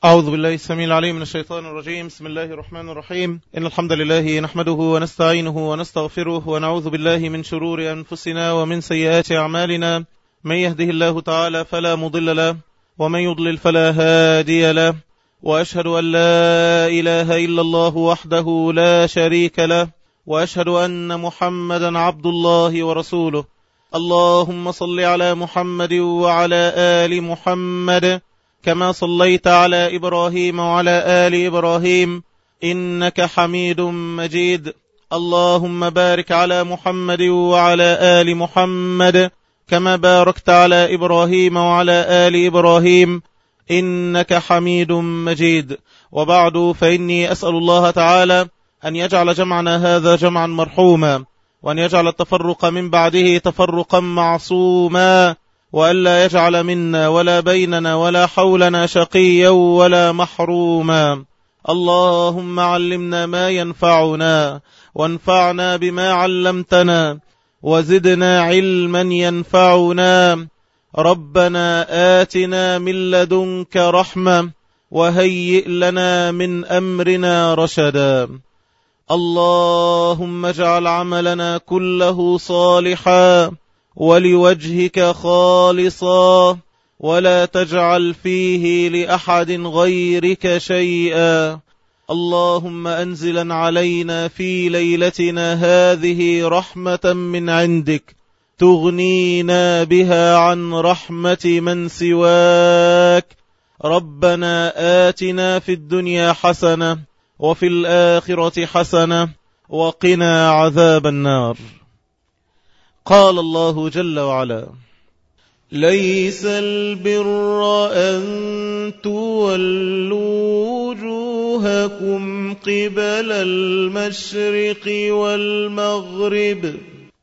أعوذ بالله السميع العليم من الشيطان الرجيم. بسم الله الرحمن الرحيم. إن الحمد لله نحمده ونستعينه ونستغفره ونعوذ بالله من شرور أنفسنا ومن سيئات أعمالنا. من يهده الله تعالى فلا مضل له ومن يضلل فلا هادي له، وأشهد أن لا إله إلا الله وحده لا شريك له، وأشهد أن محمدا عبد الله ورسوله. اللهم صل على محمد وعلى آل محمد كما صليت على إبراهيم وعلى آل إبراهيم إنك حميد مجيد. اللهم بارك على محمد وعلى آل محمد كما باركت على إبراهيم وعلى آل إبراهيم إنك حميد مجيد. وبعد، فإني أسأل الله تعالى أن يجعل جمعنا هذا جمعا مرحوما، وأن يجعل التفرق من بعده تفرقا معصوما، وألا يجعل منا ولا بيننا ولا حولنا شقيا ولا محروما. اللهم علمنا ما ينفعنا وانفعنا بما علمتنا وزدنا علما ينفعنا. ربنا آتنا من لدنك رحمة وهيئ لنا من أمرنا رشدا. اللهم اجعل عملنا كله صالحا ولوجهك خالصا، ولا تجعل فيه لأحد غيرك شيئا. اللهم أنزلا علينا في ليلتنا هذه رحمة من عندك تغنينا بها عن رحمة من سواك. ربنا آتنا في الدنيا حسنة وفي الآخرة حسنة وقنا عذاب النار. قال الله جل وعلا: ليس البر أن تولوا وجوهكم قبل المشرق والمغرب،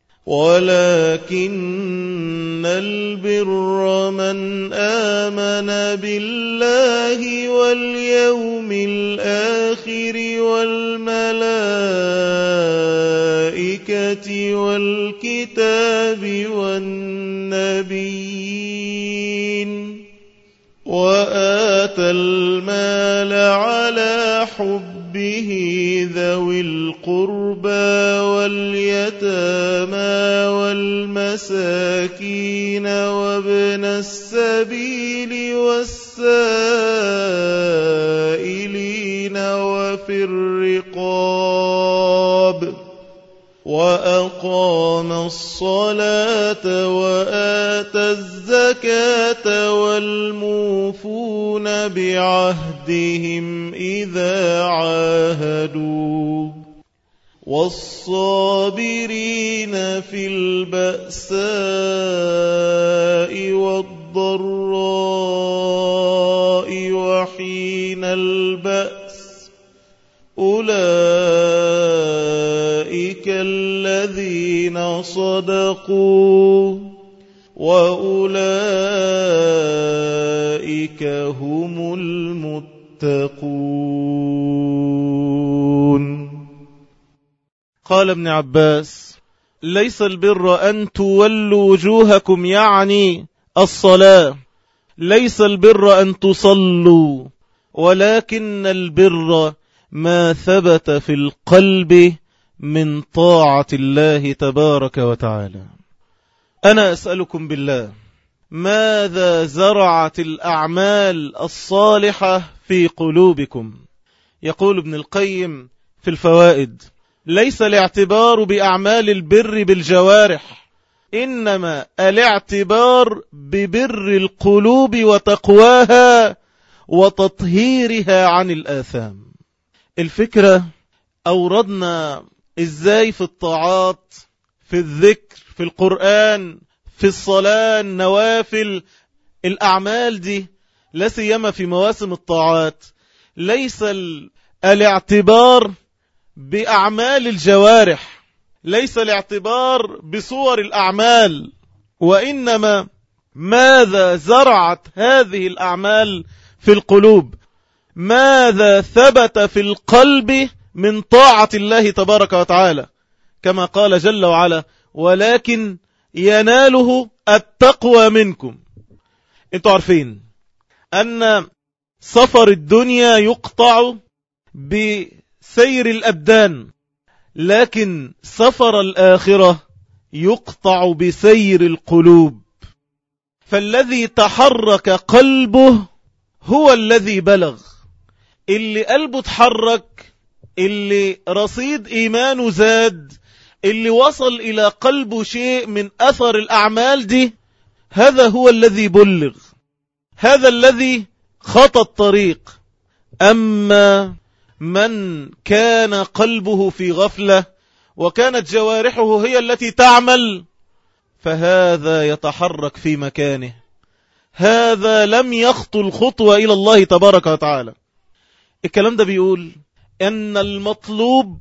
ولكن البر من آمن بالله واليوم الآخر والملائكة والكتاب والنبيين، وآتى المال على حبه ذوي القربى واليتامى والمساكين وابن السبيل والسائلين وفي الرقاب، وأقام الصلاة وآتى الزكاة والموفون بعهدهم إذا عاهدوا، والصابرين في البأساء والضراء وحين البأس، أولئك الذين صدقوا وأولئك هم المتقون. قال ابن عباس: ليس البر أن تولوا وجوهكم، يعني الصلاة. ليس البر أن تصلوا، ولكن البر ما ثبت في القلب من طاعة الله تبارك وتعالى. أنا أسألكم بالله، ماذا زرعت الأعمال الصالحة في قلوبكم؟ يقول ابن القيم في الفوائد: ليس الاعتبار بأعمال البر بالجوارح، إنما الاعتبار ببر القلوب وتقواها وتطهيرها عن الآثام. الفكرة أوردنا إزاي في الطاعات، في الذكر، في القرآن، في الصلاة، النوافل، الأعمال دي لا سيما في مواسم الطاعات. ليس الاعتبار بأعمال الجوارح، ليس الاعتبار بصور الأعمال، وإنما ماذا زرعت هذه الأعمال في القلوب، ماذا ثبت في القلب من طاعة الله تبارك وتعالى، كما قال جل وعلا: ولكن يناله التقوى منكم. انتوا عارفين أن سفر الدنيا يقطع بسير الأبدان، لكن سفر الآخرة يقطع بسير القلوب. فالذي تحرك قلبه هو الذي بلغ. اللي قلبه تحرك، اللي رصيد إيمانه زاد، اللي وصل إلى قلبه شيء من أثر الأعمال دي، هذا هو الذي بلغ، هذا الذي خطى الطريق. أما من كان قلبه في غفلة وكانت جوارحه هي التي تعمل، فهذا يتحرك في مكانه، هذا لم يخطو الخطوة إلى الله تبارك وتعالى. الكلام ده بيقول أن المطلوب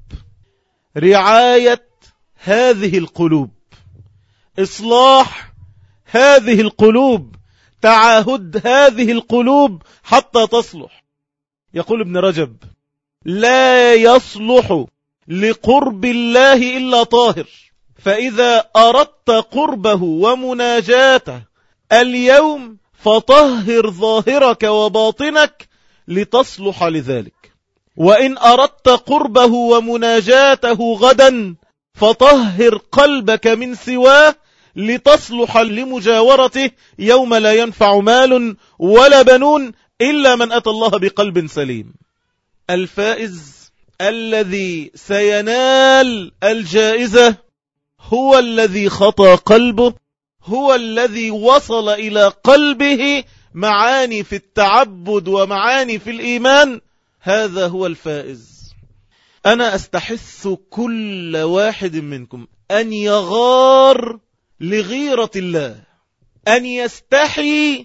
رعاية هذه القلوب، إصلاح هذه القلوب، تعاهد هذه القلوب حتى تصلح. يقول ابن رجب: لا يصلح لقرب الله إلا طاهر، فإذا أردت قربه ومناجاته اليوم فطهر ظاهرك وباطنك لتصلح لذلك، وإن أردت قربه ومناجاته غدا فطهر قلبك من سواه لتصلح لمجاورته يوم لا ينفع مال ولا بنون إلا من أتى الله بقلب سليم. الفائز الذي سينال الجائزة هو الذي خطى قلبه، هو الذي وصل إلى قلبه معاني في التعبد ومعاني في الإيمان، هذا هو الفائز. أنا أستحث كل واحد منكم أن يغار لغيرة الله، أن يستحي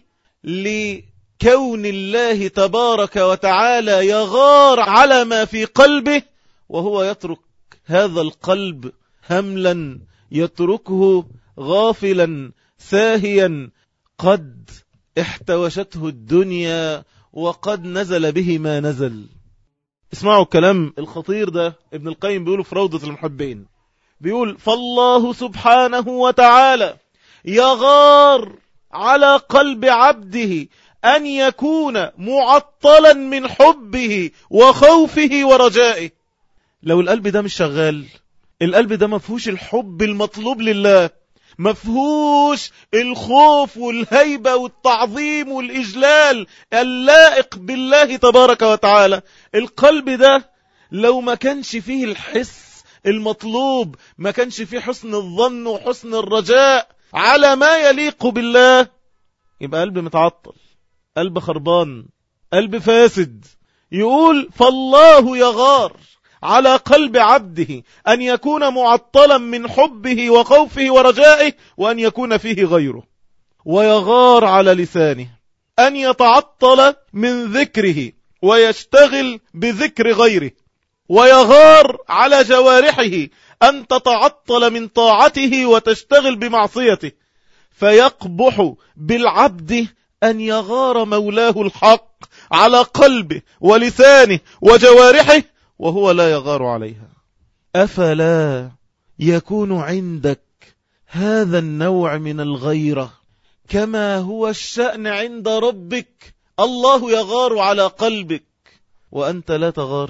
لكون الله تبارك وتعالى يغار على ما في قلبه، وهو يترك هذا القلب هملا، يتركه غافلا ساهيا، قد احتوشته الدنيا وقد نزل به ما نزل. اسمعوا الكلام الخطير ده، ابن القيم بيقوله في روضة المحبين، بيقول: فالله سبحانه وتعالى يغار على قلب عبده أن يكون معطلا من حبه وخوفه ورجائه. لو القلب ده مش شغال، القلب ده مفهوش الحب المطلوب لله، مفهوش الخوف والهيبة والتعظيم والإجلال اللائق بالله تبارك وتعالى. القلب ده لو ما كانش فيه الحس المطلوب، ما كانش فيه حسن الظن وحسن الرجاء على ما يليق بالله، يبقى قلب متعطل، قلب خربان، قلب فاسد. يقول: فالله يغار على قلب عبده أن يكون معطلا من حبه وخوفه ورجائه وأن يكون فيه غيره، ويغار على لسانه أن يتعطل من ذكره ويشتغل بذكر غيره، ويغار على جوارحه أن تتعطل من طاعته وتشتغل بمعصيته، فيقبح بالعبد أن يغار مولاه الحق على قلبه ولسانه وجوارحه وهو لا يغار عليها. أفلا يكون عندك هذا النوع من الغيرة كما هو الشأن عند ربك؟ الله يغار على قلبك وأنت لا تغار.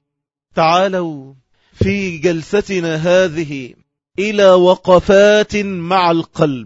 تعالوا في جلستنا هذه إلى وقفات مع القلب،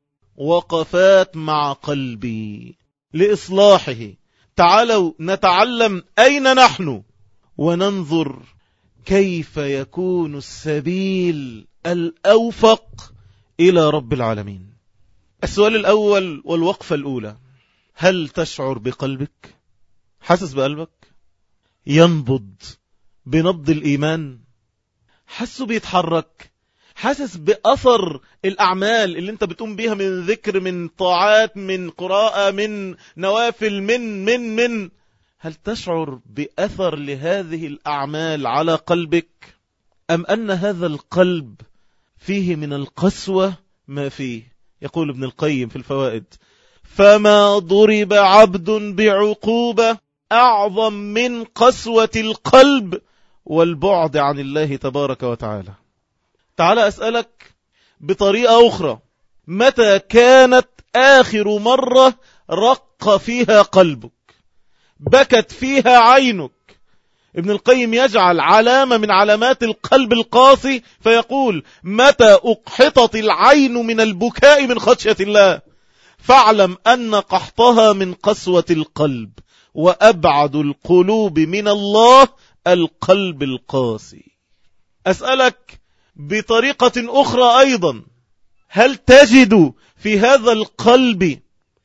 وقفات مع قلبي لإصلاحه. تعالوا نتعلم أين نحن وننظر كيف يكون السبيل الأوفق إلى رب العالمين. السؤال الأول والوقفة الأولى: هل تشعر بقلبك؟ حاسس بقلبك؟ ينبض بنبض الإيمان؟ حاسه بيتحرك؟ حاسس بأثر الأعمال اللي انت بتقوم بيها من ذكر، من طاعات، من قراءة، من نوافل، من هل تشعر بأثر لهذه الأعمال على قلبك؟ أم أن هذا القلب فيه من القسوة ما فيه؟ يقول ابن القيم في الفوائد: فما ضرب عبد بعقوبة أعظم من قسوة القلب والبعد عن الله تبارك وتعالى. تعال أسألك بطريقة أخرى: متى كانت آخر مرة رق فيها قلبك؟ بكت فيها عينك. ابن القيم يجعل علامة من علامات القلب القاسي فيقول: متى أقحطت العين من البكاء من خشية الله فاعلم أن قحطها من قسوة القلب، وأبعد القلوب من الله القلب القاسي. أسألك بطريقة أخرى أيضا: هل تجد في هذا القلب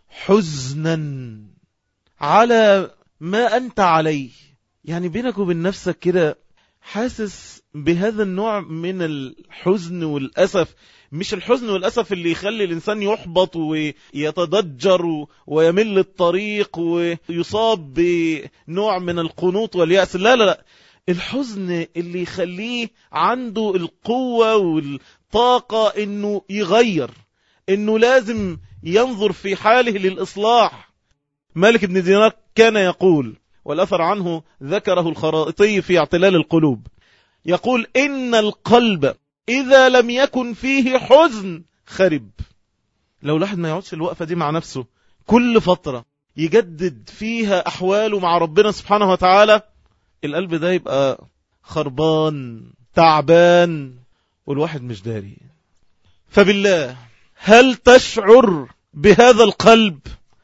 حزنا على ما أنت عليه؟ يعني بينك وبين نفسك كده حاسس بهذا النوع من الحزن والأسف، مش الحزن والأسف اللي يخلي الإنسان يحبط ويتضجر ويمل الطريق ويصاب بنوع من القنوط واليأس، لا لا لا، الحزن اللي يخليه عنده القوة والطاقة إنه يغير، إنه لازم ينظر في حاله للإصلاح. مالك بن دينار كان يقول، والأثر عنه ذكره الخرائطي في اعتلال القلوب، يقول: إن القلب إذا لم يكن فيه حزن خرب. لو الواحد ما يقعدش الوقفة دي مع نفسه كل فترة يجدد فيها أحواله مع ربنا سبحانه وتعالى، القلب ده يبقى خربان تعبان والواحد مش داري. فبالله، هل تشعر بهذا القلب؟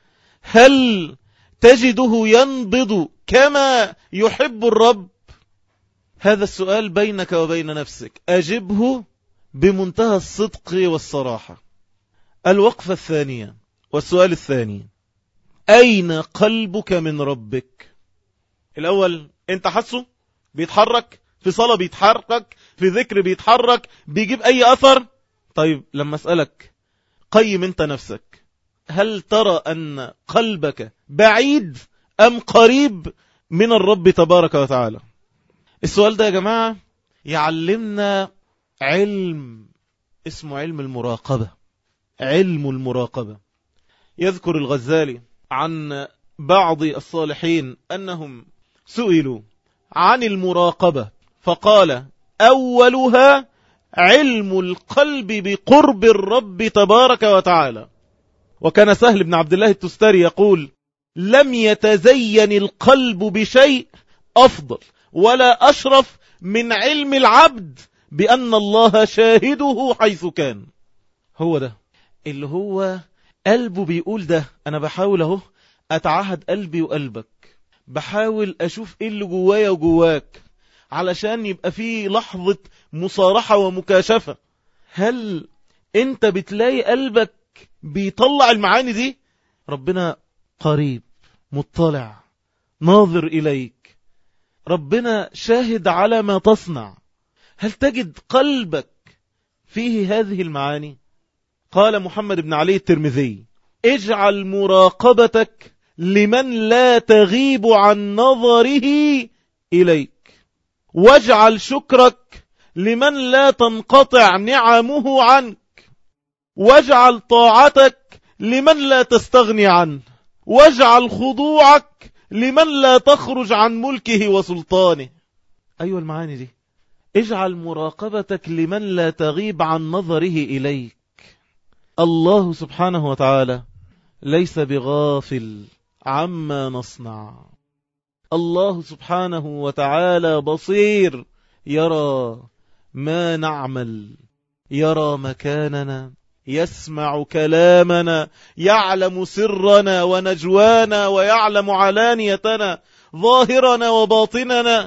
هل تجده ينبض كما يحب الرب؟ هذا السؤال بينك وبين نفسك، أجبه بمنتهى الصدق والصراحة. الوقفة الثانية والسؤال الثاني: أين قلبك من ربك؟ الأول، أنت حسه بيتحرك في صلاة، بيتحرك في ذكر، بيتحرك بيجيب أي أثر؟ طيب لما أسألك، قيم أنت نفسك، هل ترى أن قلبك بعيد أم قريب من الرب تبارك وتعالى؟ السؤال ده يا جماعة يعلمنا علم اسمه علم المراقبة. علم المراقبة. يذكر الغزالي عن بعض الصالحين أنهم سئلوا عن المراقبة فقال: أولها علم القلب بقرب الرب تبارك وتعالى. وكان سهل بن عبد الله التستري يقول: لم يتزين القلب بشيء أفضل ولا أشرف من علم العبد بأن الله شاهده حيث كان. هو ده اللي هو قلبه بيقول ده، أنا بحاول أهو أتعهد قلبي وقلبك، بحاول أشوف إيه اللي جوايا وجواك علشان يبقى فيه لحظة مصارحة ومكاشفة. هل أنت بتلاقي قلبك بيطلع المعاني دي؟ ربنا قريب، مطلع، ناظر إليك، ربنا شاهد على ما تصنع. هل تجد قلبك فيه هذه المعاني؟ قال محمد بن علي الترمذي: اجعل مراقبتك لمن لا تغيب عن نظره إليك، واجعل شكرك لمن لا تنقطع نعمه عنك، واجعل طاعتك لمن لا تستغني عنه، واجعل خضوعك لمن لا تخرج عن ملكه وسلطانه. أيوة المعاني دي، اجعل مراقبتك لمن لا تغيب عن نظره إليك. الله سبحانه وتعالى ليس بغافل عما نصنع. الله سبحانه وتعالى بصير، يرى ما نعمل، يرى مكاننا، يسمع كلامنا، يعلم سرنا ونجوانا، ويعلم علانيتنا، ظاهرنا وباطننا.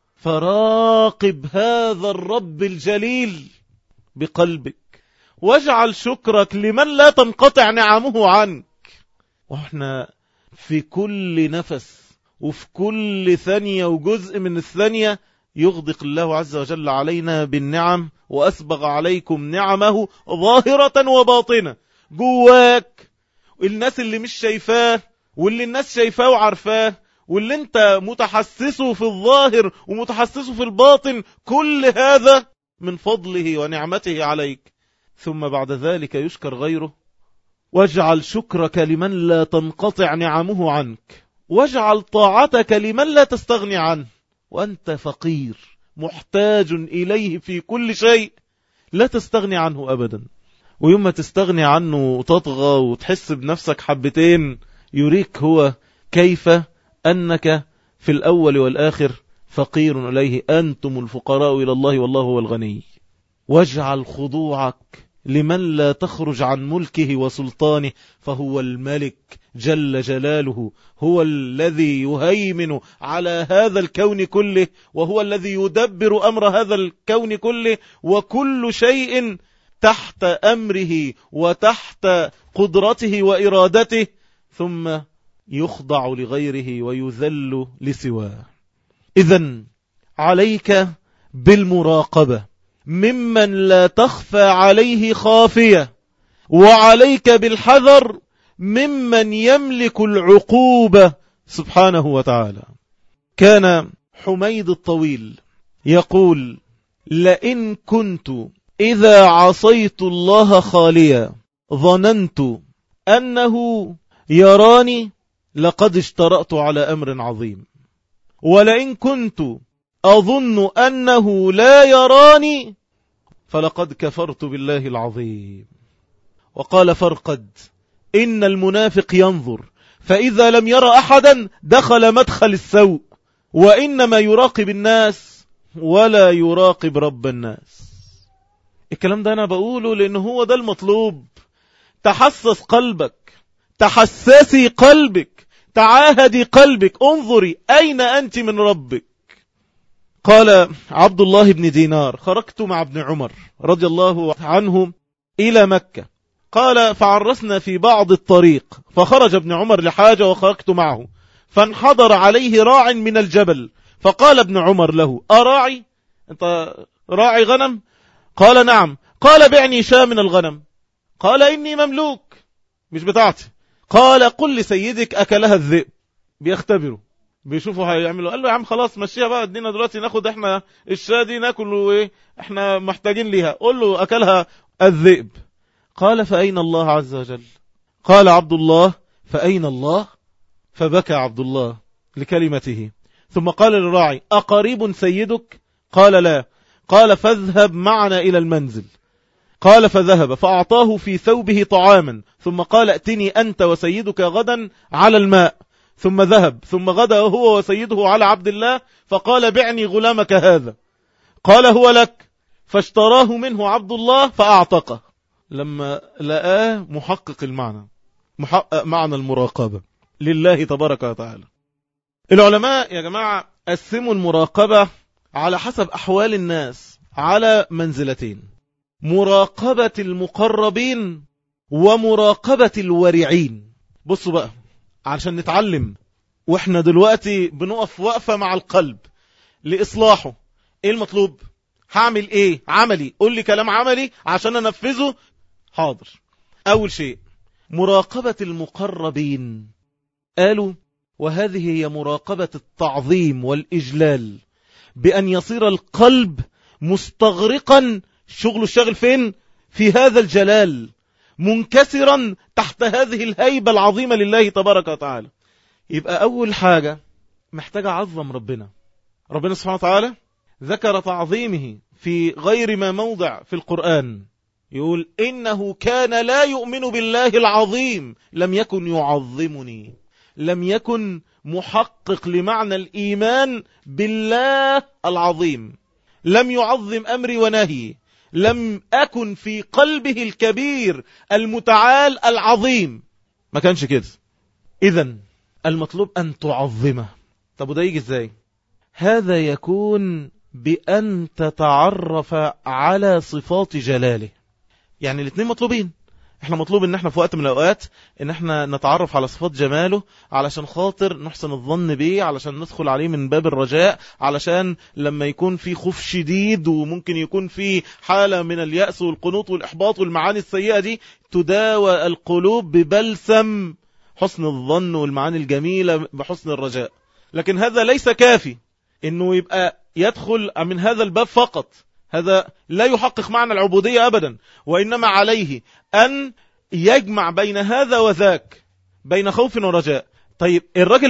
فراقب هذا الرب الجليل بقلبك، واجعل شكرك لمن لا تنقطع نعمه عنك. واحنا في كل نفس وفي كل ثانية وجزء من الثانية يغدق الله عز وجل علينا بالنعم، وأسبغ عليكم نعمه ظاهرة وباطنة. جواك الناس اللي مش شايفاه واللي الناس شايفاه وعارفاه، واللي انت متحسسه في الظاهر ومتحسسه في الباطن، كل هذا من فضله ونعمته عليك. ثم بعد ذلك يشكر غيره. واجعل شكرك لمن لا تنقطع نعمه عنك، واجعل طاعتك لمن لا تستغني عنه، وأنت فقير محتاج إليه في كل شيء، لا تستغني عنه أبدا. ويوم ما تستغني عنه وتطغى وتحس بنفسك حبتين، يريك هو كيف أنك في الأول والآخر فقير إليه، أنتم الفقراء إلى الله والله هو الغني. واجعل خضوعك لمن لا تخرج عن ملكه وسلطانه، فهو الملك جل جلاله، هو الذي يهيمن على هذا الكون كله، وهو الذي يدبر أمر هذا الكون كله، وكل شيء تحت أمره وتحت قدرته وإرادته، ثم يخضع لغيره ويذل لسواه. إذن عليك بالمراقبة ممن لا تخفى عليه خافية، وعليك بالحذر ممن يملك العقوبة سبحانه وتعالى. كان حميد الطويل يقول: لئن كنت إذا عصيت الله خاليا ظننت أنه يراني لقد اشترأت على أمر عظيم، ولئن كنت أظن أنه لا يراني فلقد كفرت بالله العظيم. وقال فرقد: إن المنافق ينظر فإذا لم يرى أحدا دخل مدخل السوء، وإنما يراقب الناس ولا يراقب رب الناس. الكلام ده أنا بقوله لأنه هو ده المطلوب. تحسس قلبك، تحسسي قلبك، تعاهدي قلبك، انظري أين أنت من ربك. قال عبد الله بن دينار: خرجت مع ابن عمر رضي الله عنه إلى مكة، قال: فعرسنا في بعض الطريق، فخرج ابن عمر لحاجة وخرجت معه، فانحضر عليه راع من الجبل، فقال ابن عمر له: أراعي؟ أنت راعي غنم؟ قال: نعم. قال: بعني شاة من الغنم. قال: إني مملوك، مش بتاعتي. قال: قل لسيدك أكلها الذئب. بيختبروا، بيشوفوا هيعملوا. قال له: يا عم خلاص مشيها بقى، ادينا دلوقتي ناخد احنا الشاة دي ناكل وايه، احنا محتاجين ليها. قل له أكلها الذئب. قال: فأين الله عز وجل؟ قال عبد الله: فأين الله؟ فبكى عبد الله لكلمته، ثم قال للراعي: أقريب سيدك؟ قال: لا. قال: فاذهب معنا إلى المنزل. قال: فذهب فأعطاه في ثوبه طعاما، ثم قال: ائتني أنت وسيدك غدا على الماء. ثم ذهب، ثم غدا هو وسيده على عبد الله، فقال: بعني غلامك هذا. قال: هو لك. فاشتراه منه عبد الله فأعتقه، لما لقاه محقق المعنى، محقق معنى المراقبة لله تبارك وتعالى. العلماء يا جماعة قسموا المراقبة على حسب أحوال الناس على منزلتين: مراقبة المقربين ومراقبة الورعين. بصوا بقى عشان نتعلم، واحنا دلوقتي بنقف وقفة مع القلب لإصلاحه. ايه المطلوب؟ هعمل ايه عملي؟ قول لي كلام عملي عشان انفذه. حاضر. اول شيء مراقبة المقربين، قالوا: وهذه هي مراقبة التعظيم والإجلال، بأن يصير القلب مستغرقا، شغله الشاغل فين؟ في هذا الجلال، منكسرا تحت هذه الهيبة العظيمة لله تبارك وتعالى. يبقى أول حاجة محتاج أعظم ربنا. ربنا سبحانه وتعالى ذكر تعظيمه في غير ما موضع في القرآن، يقول: إنه كان لا يؤمن بالله العظيم لم يكن يعظمني. لم يكن محقق لمعنى الإيمان بالله العظيم، لم يعظم أمري ونهي، لم أكن في قلبه الكبير المتعال العظيم، ما كانش كده. إذن المطلوب أن تعظمه. طب وده يجي إزاي؟ هذا يكون بأن تتعرف على صفات جلاله. يعني الاثنين مطلوبين. احنا مطلوب ان احنا في وقت من الاوقات ان احنا نتعرف على صفات جماله، علشان خاطر نحسن الظن به، علشان ندخل عليه من باب الرجاء، علشان لما يكون في خوف شديد وممكن يكون في حالة من اليأس والقنوط والإحباط والمعاني السيئة دي، تداوى القلوب ببلسم حسن الظن والمعاني الجميلة بحسن الرجاء. لكن هذا ليس كافي انه يبقى يدخل من هذا الباب فقط، هذا لا يحقق معنى العبودية أبدا، وإنما عليه أن يجمع بين هذا وذاك، بين خوف ورجاء. طيب الراجل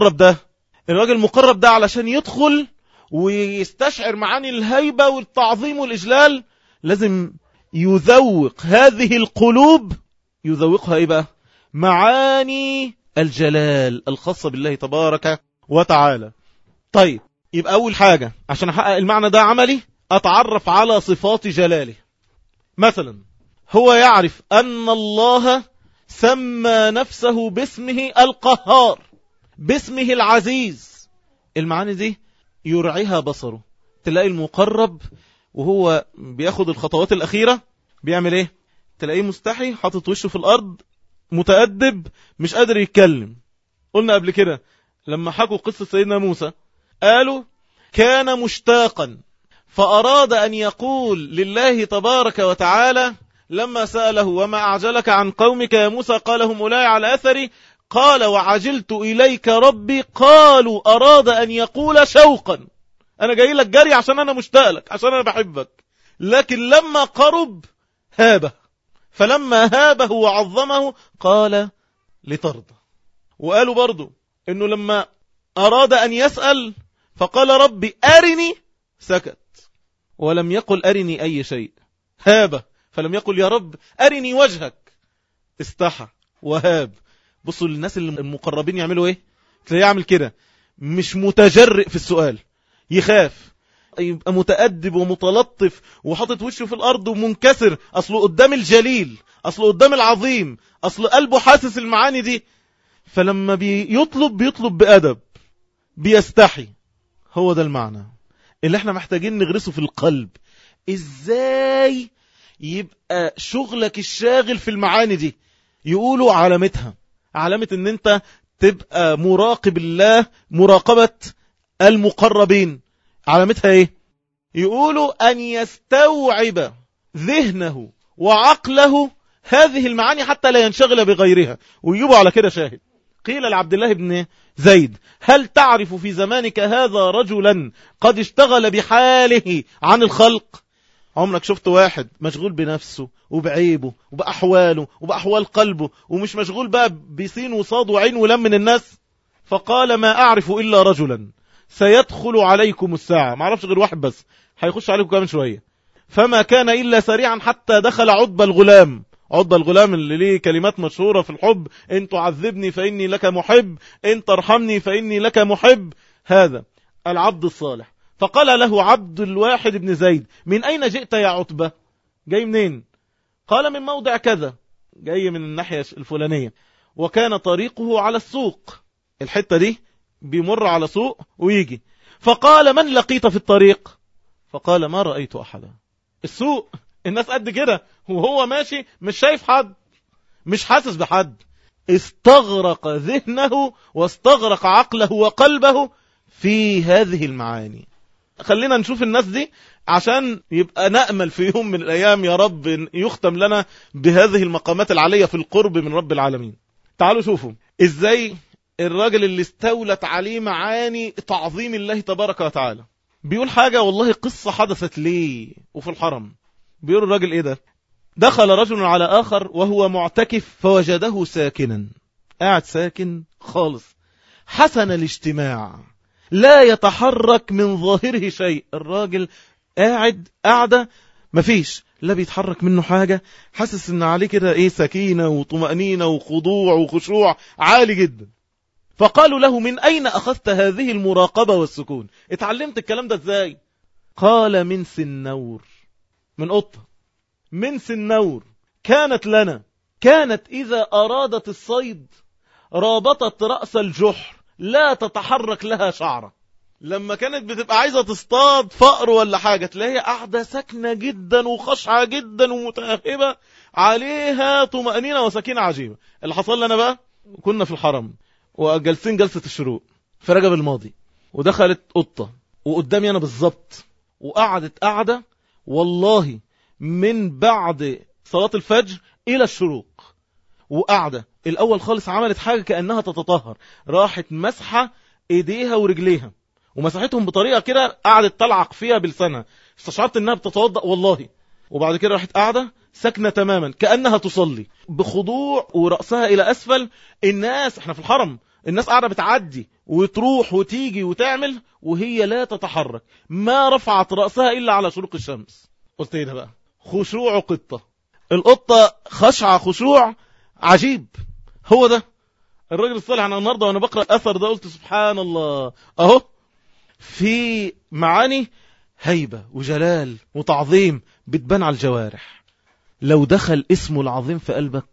المقرب ده علشان يدخل ويستشعر معاني الهيبة والتعظيم والإجلال لازم يذوق هذه القلوب، يذوقها إيه بقى؟ معاني الجلال الخاصة بالله تبارك وتعالى. طيب، يبقى أول حاجة عشان أحقق المعنى ده عملي أتعرف على صفات جلاله. مثلا هو يعرف أن الله سمى نفسه باسمه القهار، باسمه العزيز. المعاني دي يرعيها بصره. تلاقي المقرب وهو بياخد الخطوات الأخيرة بيعمل ايه؟ تلاقيه مستحي، حاطط وشه في الأرض، متأدب، مش قادر يتكلم. قلنا قبل كده لما حكوا قصة سيدنا موسى قالوا كان مشتاقا فأراد أن يقول لله تبارك وتعالى لما سأله وما أعجلك عن قومك يا موسى قال هم أولئك على أثري قال وعجلت إليك ربي قالوا أراد أن يقول شوقا، أنا جاي لك جري عشان أنا مشتاق لك، عشان أنا بحبك. لكن لما قرب هابه، فلما هابه وعظمه قال لترضى. وقالوا برضو إنه لما أراد أن يسأل فقال ربي أرني، سكت ولم يقل أرني أي شيء. هابه فلم يقل يا رب أرني وجهك، استحى وهاب. بصوا للناس المقربين يعملوا ايه؟ تلاقيه يعمل كده، مش متجرئ في السؤال، يخاف، يبقى متأدب ومتلطف وحاطط وشه في الأرض ومنكسر، أصله قدام الجليل، أصله قدام العظيم، أصله قلبه حاسس المعاني دي. فلما بيطلب بأدب، بيستحي. هو ده المعنى اللي احنا محتاجين نغرسه في القلب. ازاي يبقى شغلك الشاغل في المعاني دي؟ يقولوا علامتها، علامة ان انت تبقى مراقب الله مراقبة المقربين، علامتها ايه؟ يقولوا ان يستوعب ذهنه وعقله هذه المعاني حتى لا ينشغل بغيرها. ويجيبوا على كده شاهد. قيل لعبد الله بن زيد هل تعرف في زمانك هذا رجلا قد اشتغل بحاله عن الخلق؟ عمرك شفت واحد مشغول بنفسه وبعيبه وبأحواله وبأحوال قلبه ومش مشغول بقى بسين وصاد وعين ولم من الناس؟ فقال ما أعرف إلا رجلا سيدخل عليكم الساعة، ما أعرفش غير واحد بس هيخش عليكم كمان شوية، فما كان إلا سريعا حتى دخل عتبة الغلام. عتبة الغلام اللي ليه كلمات مشهورة في الحب، إن تعذبني فإني لك محب، إن ترحمني فإني لك محب. هذا العبد الصالح. فقال له عبد الواحد بن زيد من أين جئت يا عتبة؟ جاي منين؟ قال من موضع كذا، جاي من الناحية الفلانية. وكان طريقه على السوق، الحتة دي بيمر على سوق ويجي. فقال من لقيت في الطريق؟ فقال ما رأيت أحدا. السوق الناس قد كده وهو ماشي مش شايف حد، مش حاسس بحد. استغرق ذهنه واستغرق عقله وقلبه في هذه المعاني. خلينا نشوف الناس دي عشان يبقى نأمل في يوم من الأيام يا رب يختم لنا بهذه المقامات العالية في القرب من رب العالمين. تعالوا شوفوا ازاي الراجل اللي استولت عليه معاني تعظيم الله تبارك وتعالى بيقول حاجة والله قصة حدثت ليه وفي الحرم. بيقول الراجل ايه ده؟ دخل رجل على آخر وهو معتكف فوجده ساكنا، قاعد ساكن خالص، حسن الاجتماع، لا يتحرك من ظاهره شيء. الراجل قاعد قاعدة مفيش لا بيتحرك منه حاجة، حاسس ان عليه كده ايه سكينة وطمأنينة وخضوع وخشوع عالي جدا. فقالوا له من أين أخذت هذه المراقبة والسكون؟ اتعلمت الكلام ده ازاي؟ قال من سنور، من قطة، من سنور كانت لنا، كانت إذا أرادت الصيد رابطت رأس الجحر لا تتحرك لها شعرة. لما كانت بتبقى عايزة تصطاد فأر ولا حاجة تلاقيها قاعدة ساكنة جدا وخشعة جدا ومتأهبة، عليها طمأنينة وسكينة عجيبة. اللي حصل لنا بقى كنا في الحرم وجلسين جلسة الشروق في رجب الماضي، ودخلت قطة وقدامي أنا بالظبط وقعدت قعدة والله من بعد صلاة الفجر إلى الشروق. وقعدة الأول خالص عملت حاجة كأنها تتطهر، راحت مسحة إيديها ورجليها ومسحتهم بطريقة كده، قعدت تلعق فيها بلسانها، استشعرت إنها بتتوضأ والله. وبعد كده راحت قاعدة ساكنة تماما كأنها تصلي بخضوع ورأسها إلى أسفل. الناس احنا في الحرم الناس قاعدة بتعدي وتروح وتيجي وتعمل وهي لا تتحرك، ما رفعت رأسها إلا على شروق الشمس. قلت ايه ده بقى؟ خشوع قطة. القطة خشعة خشوع عجيب. هو ده الراجل الصالح. أنا النهاردة وأنا بقرأ الأثر ده قلت سبحان الله، أهو في معاني هيبة وجلال وتعظيم بتبان على الجوارح. لو دخل اسمه العظيم في قلبك،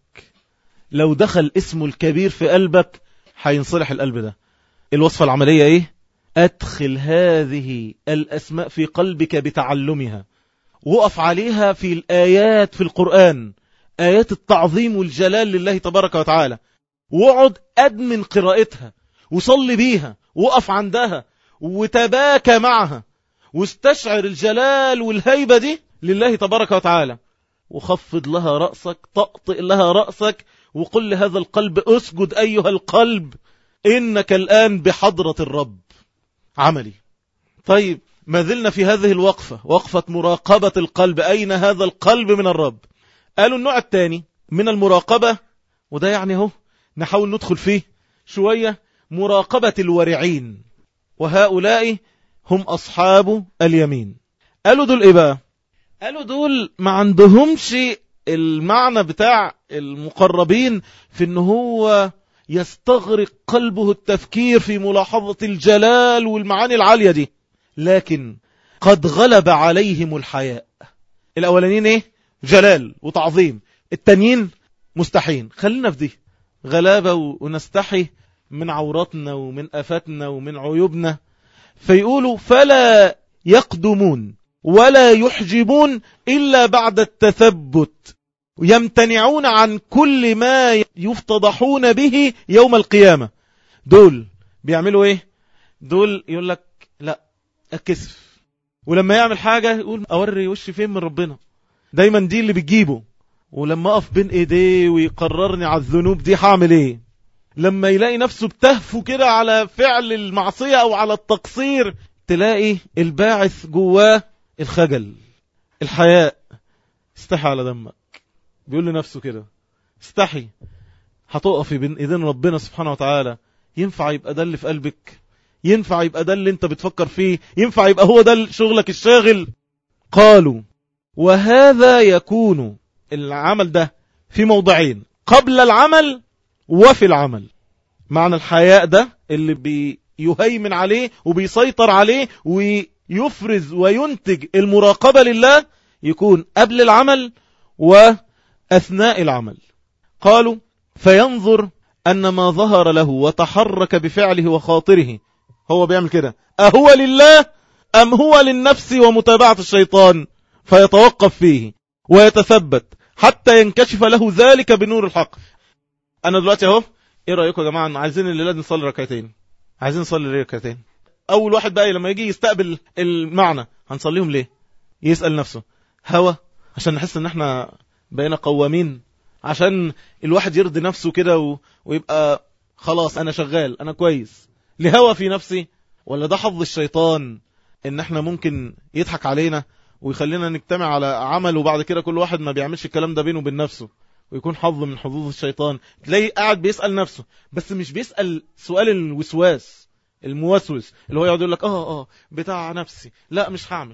لو دخل اسمه الكبير في قلبك، هينصلح القلب ده. الوصفة العملية ايه؟ ادخل هذه الاسماء في قلبك بتعلمها، وقف عليها في الآيات في القرآن، آيات التعظيم والجلال لله تبارك وتعالى، واقعد أدمن قراءتها وصلي بيها، وقف عندها وتباكى معها، واستشعر الجلال والهيبة دي لله تبارك وتعالى، وخفض لها رأسك، طأطئ لها رأسك، وقل لهذا القلب اسجد أيها القلب، إنك الآن بحضرة الرب. عملي. طيب ما زلنا في هذه الوقفة، وقفة مراقبة القلب، أين هذا القلب من الرب؟ قالوا النوع الثاني من المراقبة، وده يعني هو نحاول ندخل فيه شوية، مراقبة الورعين، وهؤلاء هم أصحاب اليمين. قالوا دول إيه بقى؟ قالوا دول ما عندهمش المعنى بتاع المقربين في إنه هو يستغرق قلبه التفكير في ملاحظة الجلال والمعاني العالية دي، لكن قد غلب عليهم الحياء. الأولانيين إيه؟ جلال وتعظيم، التانيين مستحين. خلينا في دي غلابة ونستحي من عوراتنا ومن آفاتنا ومن عيوبنا. فيقولوا فلا يقدمون ولا يحجبون إلا بعد التثبت، يمتنعون عن كل ما يفتضحون به يوم القيامة. دول بيعملوا ايه؟ دول يقول لك لا أكسف، ولما يعمل حاجة يقول أوري وشي فين من ربنا. دايما دي اللي بتجيبه. ولما أقف بين ايديه ويقررني على الذنوب دي هعمل ايه؟ لما يلاقي نفسه بتهفو كده على فعل المعصية أو على التقصير، تلاقي الباعث جواه الخجل، الحياء. استحي على دمك، بيقول لنفسه كده استحي. هتقفي بين ايدين ربنا سبحانه وتعالى، ينفع يبقى ده اللي في قلبك؟ ينفع يبقى ده اللي انت بتفكر فيه؟ ينفع يبقى هو ده شغلك الشاغل؟ قالوا وهذا يكون العمل ده في موضعين، قبل العمل وفي العمل. معنى الحياء ده اللي بيهيمن عليه وبيسيطر عليه ويفرز وينتج المراقبة لله، يكون قبل العمل وأثناء العمل. قالوا فينظر أن ما ظهر له وتحرك بفعله وخاطره، هو بيعمل كده أهو لله أم هو للنفس ومتابعة الشيطان، فيتوقف فيه ويتثبت حتى ينكشف له ذلك بنور الحق. أنا دلوقتي أهو، إيه رأيكم يا جماعة؟ عايزين الليلة نصلي ركعتين، عايزين نصلي ركعتين. أول واحد بقى لما يجي يستقبل المعنى هنصليهم ليه؟ يسأل نفسه هوى عشان نحس ان احنا بقينا قوامين، عشان الواحد يرضي نفسه كده ويبقى خلاص انا شغال انا كويس، لهوى في نفسي؟ ولا ده حظ الشيطان ان احنا ممكن يضحك علينا ويخلينا نجتمع على عمل وبعد كده كل واحد ما بيعملش الكلام ده بينه وبين نفسه، ويكون حظ من حظوظ الشيطان. تلاقي قاعد بيسأل نفسه، بس مش بيسأل سؤال الوسواس الموسوس اللي هو يقعد يقول لك بتاع نفسي لا مش هعمل،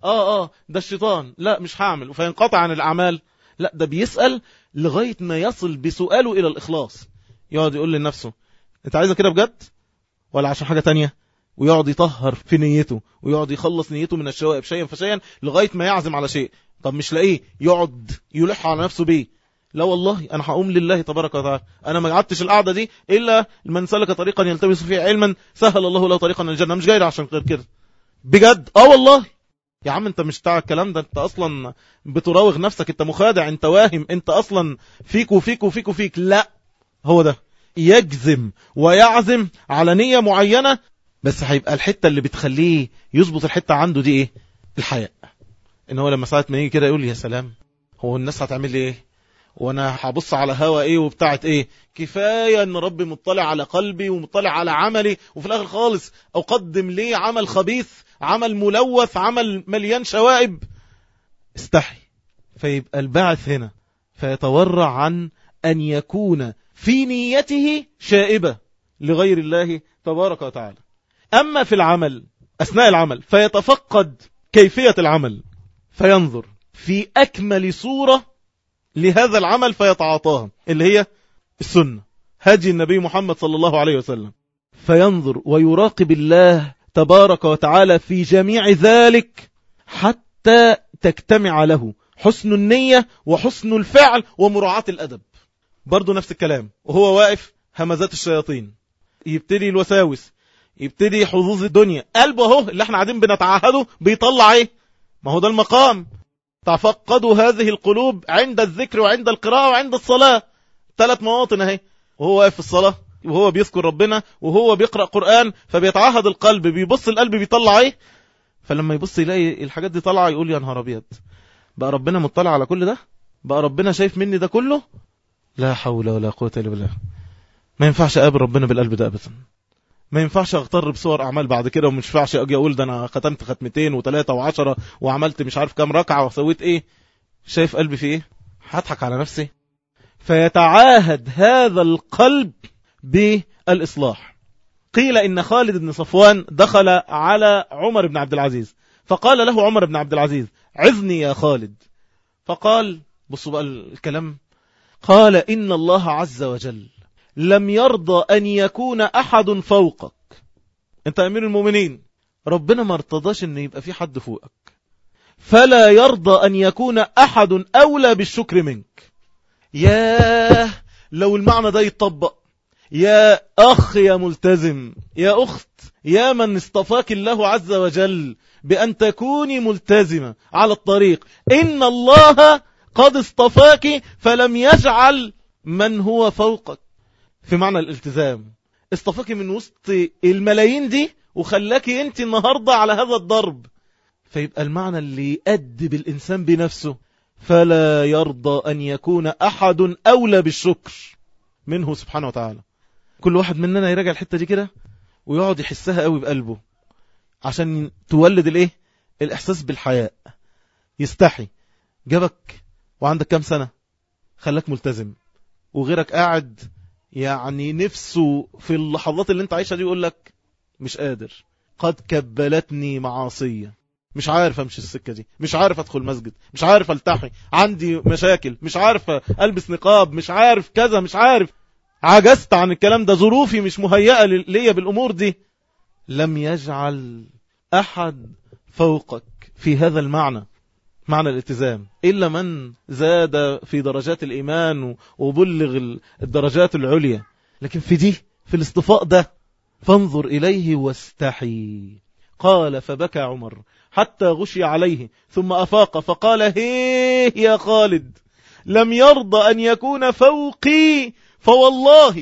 ده الشيطان لا مش هعمل، فينقطع عن الأعمال. لا، ده بيسأل لغاية ما يصل بسؤاله إلى الإخلاص. يقعد يقول لنفسه انت عايزة كده بجد ولا عشان حاجة تانية؟ ويقعد يطهر في نيته ويقعد يخلص نيته من الشوائب شيئا فشيئا لغاية ما يعزم على شيء. طب مش لاقيه يقعد يلح على نفسه بيه، لا والله أنا هقوم لله تبارك وتعالى، أنا ما قعدتش القعدة دي إلا من سلك طريقا يلتمس فيه علما سهل الله له طريقا الجنة، مش جاي عشان غير كده بجد. والله يا عم انت مش بتاع الكلام ده، انت اصلا بتراوغ نفسك، انت مخادع، انت واهم، انت اصلا فيك وفيك وفيك وفيك. لا، هو ده يجزم ويعزم على نية معينة، بس هيبقى الحتة اللي بتخليه يظبط الحتة عنده دي ايه؟ الحياء. ان هو لما ساعة ما يجي كده يقول يا سلام، هو الناس هتعمل لي ايه وانا هبص على هوا ايه وبتاعت ايه؟ كفاية ان ربي مطلع على قلبي ومطلع على عملي، وفي الاخر خالص اقدم ليه عمل خبيث، عمل ملوث، عمل مليان شوائب. استحي. فيبقى البعث هنا فيتورع عن أن يكون في نيته شائبة لغير الله تبارك وتعالى. أما في العمل أثناء العمل فيتفقد كيفية العمل، فينظر في أكمل صورة لهذا العمل فيتعاطاها، اللي هي السنة. هدي النبي محمد صلى الله عليه وسلم. فينظر ويراقب الله تبارك وتعالى في جميع ذلك حتى تجتمع له حسن النية وحسن الفعل ومراعاة الأدب. برضو نفس الكلام، وهو واقف همزات الشياطين، يبتدي الوساوس، يبتدي حظوظ الدنيا، قلبه اهو اللي احنا قاعدين بنتعهده بيطلع ايه؟ ما هو ده المقام. تفقدوا هذه القلوب عند الذكر وعند القراءة وعند الصلاة. 3 مواطن اهي، وهو واقف في الصلاة وهو بيذكر ربنا وهو بيقرأ قرآن، فبيتعهد القلب، بيبص القلب بيطلع ايه؟ فلما يبص يلاقي الحاجات دي طالعه يقول يا نهار ابيض، بقى ربنا مطلع على كل ده؟ بقى ربنا شايف مني ده كله؟ لا حول ولا قوة الا بالله. ما ينفعش اقابل ربنا بالقلب ده ابدا. ما ينفعش اغتر بصور اعمال بعد كده، ومش ينفعش اجي اقول ده انا ختمت ختمتين و3 و10 وعملت مش عارف كام ركعه وسويت ايه. شايف قلبي في ايه؟ هضحك على نفسي. فيتعاهد هذا القلب بالاصلاح. قيل ان خالد بن صفوان دخل على عمر بن عبد العزيز، فقال له عمر بن عبد العزيز: عظني يا خالد. فقال، بصوا بقى الكلام، قال: إن الله عز وجل لم يرضى أن يكون أحد فوقك. أنت أمير المؤمنين، ربنا ما ارتضاش أن يبقى في حد فوقك، فلا يرضى أن يكون أحد أولى بالشكر منك. ياه لو المعنى ده يتطبق، يا أخ يا ملتزم، يا أخت، يا من اصطفاك الله عز وجل بأن تكوني ملتزمة على الطريق، إن الله قد اصطفاك فلم يجعل من هو فوقك. في معنى الالتزام، اصطفاك من وسط الملايين دي وخلاك انت النهاردة على هذا الضرب. فيبقى المعنى اللي يؤدب الإنسان بنفسه: فلا يرضى أن يكون أحد أولى بالشكر منه سبحانه وتعالى. كل واحد مننا يراجع الحتة دي كده ويقعد يحسها قوي بقلبه، عشان تولد الايه؟ الإحساس بالحياء. يستحي. جابك وعندك كام سنة خلاك ملتزم، وغيرك قاعد يعني نفسه في اللحظات اللي انت عايشها دي يقول لك مش قادر، قد كبلتني معاصية، مش عارف امشي السكة دي، مش عارف ادخل مسجد، مش عارف التحي، عندي مشاكل، مش عارف البس نقاب، مش عارف كذا، مش عارف، عجزت عن الكلام ده، ظروفي مش مهيئة ليا بالامور دي. لم يجعل احد فوقك في هذا المعنى، معنى الالتزام، إلا من زاد في درجات الإيمان وبلغ الدرجات العليا. لكن في دي، في الاصطفاء ده، فانظر إليه واستحي. قال: فبكى عمر حتى غشي عليه، ثم أفاق فقال: هيه يا خالد، لم يرضى أن يكون فوقي، فوالله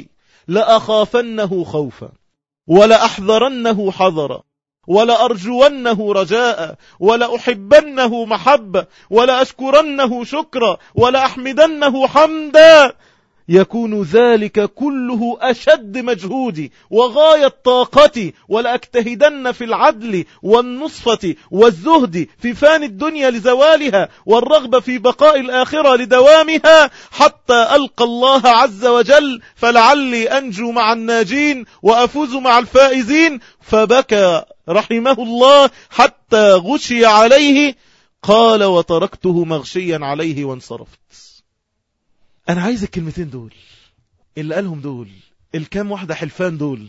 لأخافنه خوفا، ولأحذرنه حذرا، ولأرجونه رجاء، ولأحبنه محبة، ولأشكرنه شكرا، ولأحمدنه حمدا، يكون ذلك كله أشد مجهودي وغاية طاقتي، ولأجتهدن في العدل والنصفة والزهد في فان الدنيا لزوالها، والرغبة في بقاء الآخرة لدوامها، حتى ألقى الله عز وجل، فلعلي أنجو مع الناجين وأفوز مع الفائزين. فبكى رحمه الله حتى غشي عليه. قال: وتركته مغشيا عليه وانصرفت. أنا عايز الكلمتين دول اللي قالهم دول، الكام واحدة حلفان دول.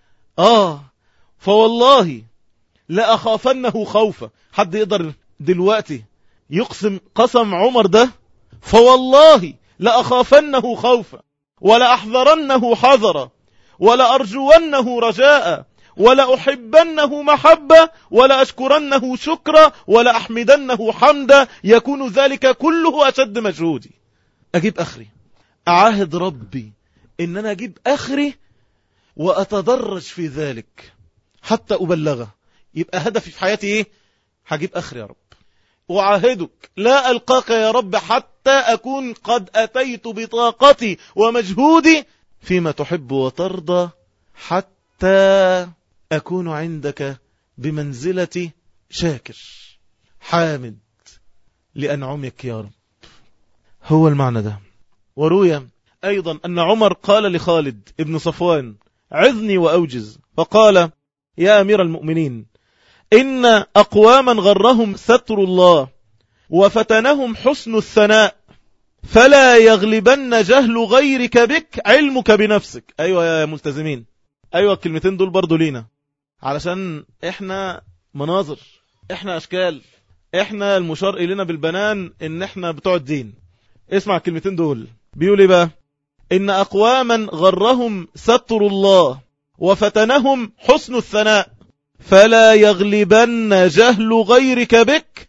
فوالله لا أخافنه خوفا. حد يقدر دلوقتي يقسم قسم عمر ده؟ فوالله لا أخافنه خوفا، ولا أحذرنه حذرا، ولا أرجونه رجاء، ولا أحبنه محبة، ولا أشكرنه شكرا، ولا أحمدنه حمدا، يكون ذلك كله أشد مجهودي. أجيب أخري، أعاهد ربي إن أنا أجيب أخري وأتدرج في ذلك حتى أبلغه. يبقى هدفي في حياتي إيه؟ هجيب أخري يا رب، وعاهدك لا ألقاك يا رب حتى أكون قد أتيت بطاقتي ومجهودي فيما تحب وترضى، حتى أكون عندك بمنزلة شاكر حامد لأنعمك يا رب. هو المعنى ده. وروي أيضا أن عمر قال لخالد ابن صفوان: عظني وأوجز. فقال: يا أمير المؤمنين، إن أقواما غرهم ستر الله وفتنهم حسن الثناء، فلا يغلبن جهل غيرك بك علمك بنفسك. أيوة يا ملتزمين، أيوة الكلمتين دول برضو لينا، علشان احنا مناظر، احنا أشكال، احنا المشار إلينا بالبنان ان احنا بتوع الدين. اسمع الكلمتين دول بيقول ايه بقى؟ إن أقواما غرهم ستر الله وفتنهم حسن الثناء، فلا يغلبن جهل غيرك بك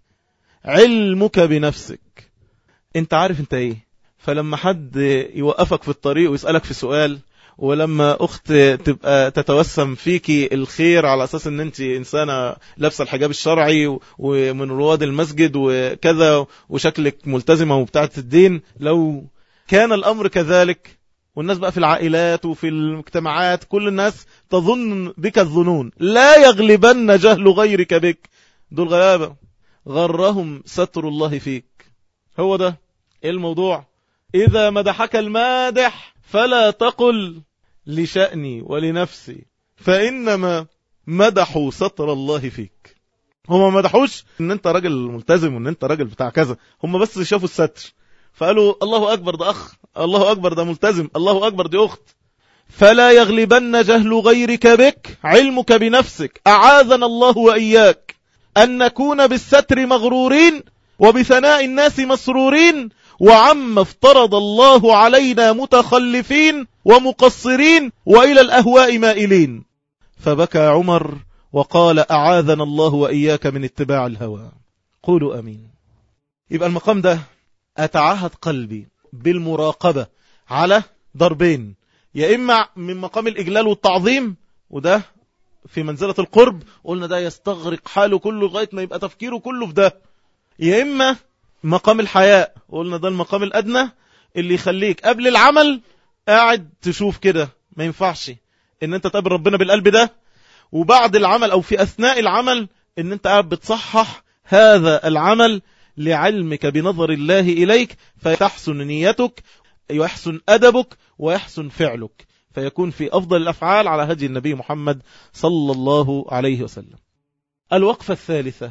علمك بنفسك. انت عارف انت ايه، فلما حد يوقفك في الطريق ويسألك في سؤال، ولما أخت تبقى تتوسم فيكي الخير على أساس أن أنت إنسانة لابسة الحجاب الشرعي ومن رواد المسجد وكذا وشكلك ملتزمة وبتاعة الدين، لو كان الأمر كذلك، والناس بقى في العائلات وفي المجتمعات كل الناس تظن بك الظنون، لا يغلبن جهل غيرك بك. دول غلابة غرهم ستر الله فيك. هو ده الموضوع. إذا مدحك المادح فلا تقل لشأني ولنفسي، فإنما مدحوا ستر الله فيك. هم ما مدحوش ان انت راجل ملتزم وان انت راجل بتاع كذا، هم بس شافوا الستر فقالوا الله أكبر ده أخ، الله أكبر ده ملتزم، الله أكبر دي أخت. فلا يغلبن جهل غيرك بك علمك بنفسك. أعاذنا الله وإياك أن نكون بالستر مغرورين وبثناء الناس مسرورين، وعما افترض الله علينا متخلفين ومقصرين وإلى الأهواء مائلين. فبكى عمر وقال أعاذنا الله وإياك من اتباع الهوى. قولوا أمين. يبقى المقام ده أتعهد قلبي بالمراقبة على ضربين، يا إما من مقام الإجلال والتعظيم، وده في منزلة القرب، قلنا ده يستغرق حاله كله لغاية ما يبقى تفكيره كله في ده، يا إما مقام الحياء، قلنا ده المقام الأدنى اللي يخليك قبل العمل قاعد تشوف كده ما ينفعش ان انت تقابل ربنا بالقلب ده، وبعد العمل او في اثناء العمل ان انت قاعد بتصحح هذا العمل لعلمك بنظر الله اليك، فتحسن نيتك ويحسن ادبك ويحسن فعلك، فيكون في افضل الافعال على هدي النبي محمد صلى الله عليه وسلم. الوقفة الثالثة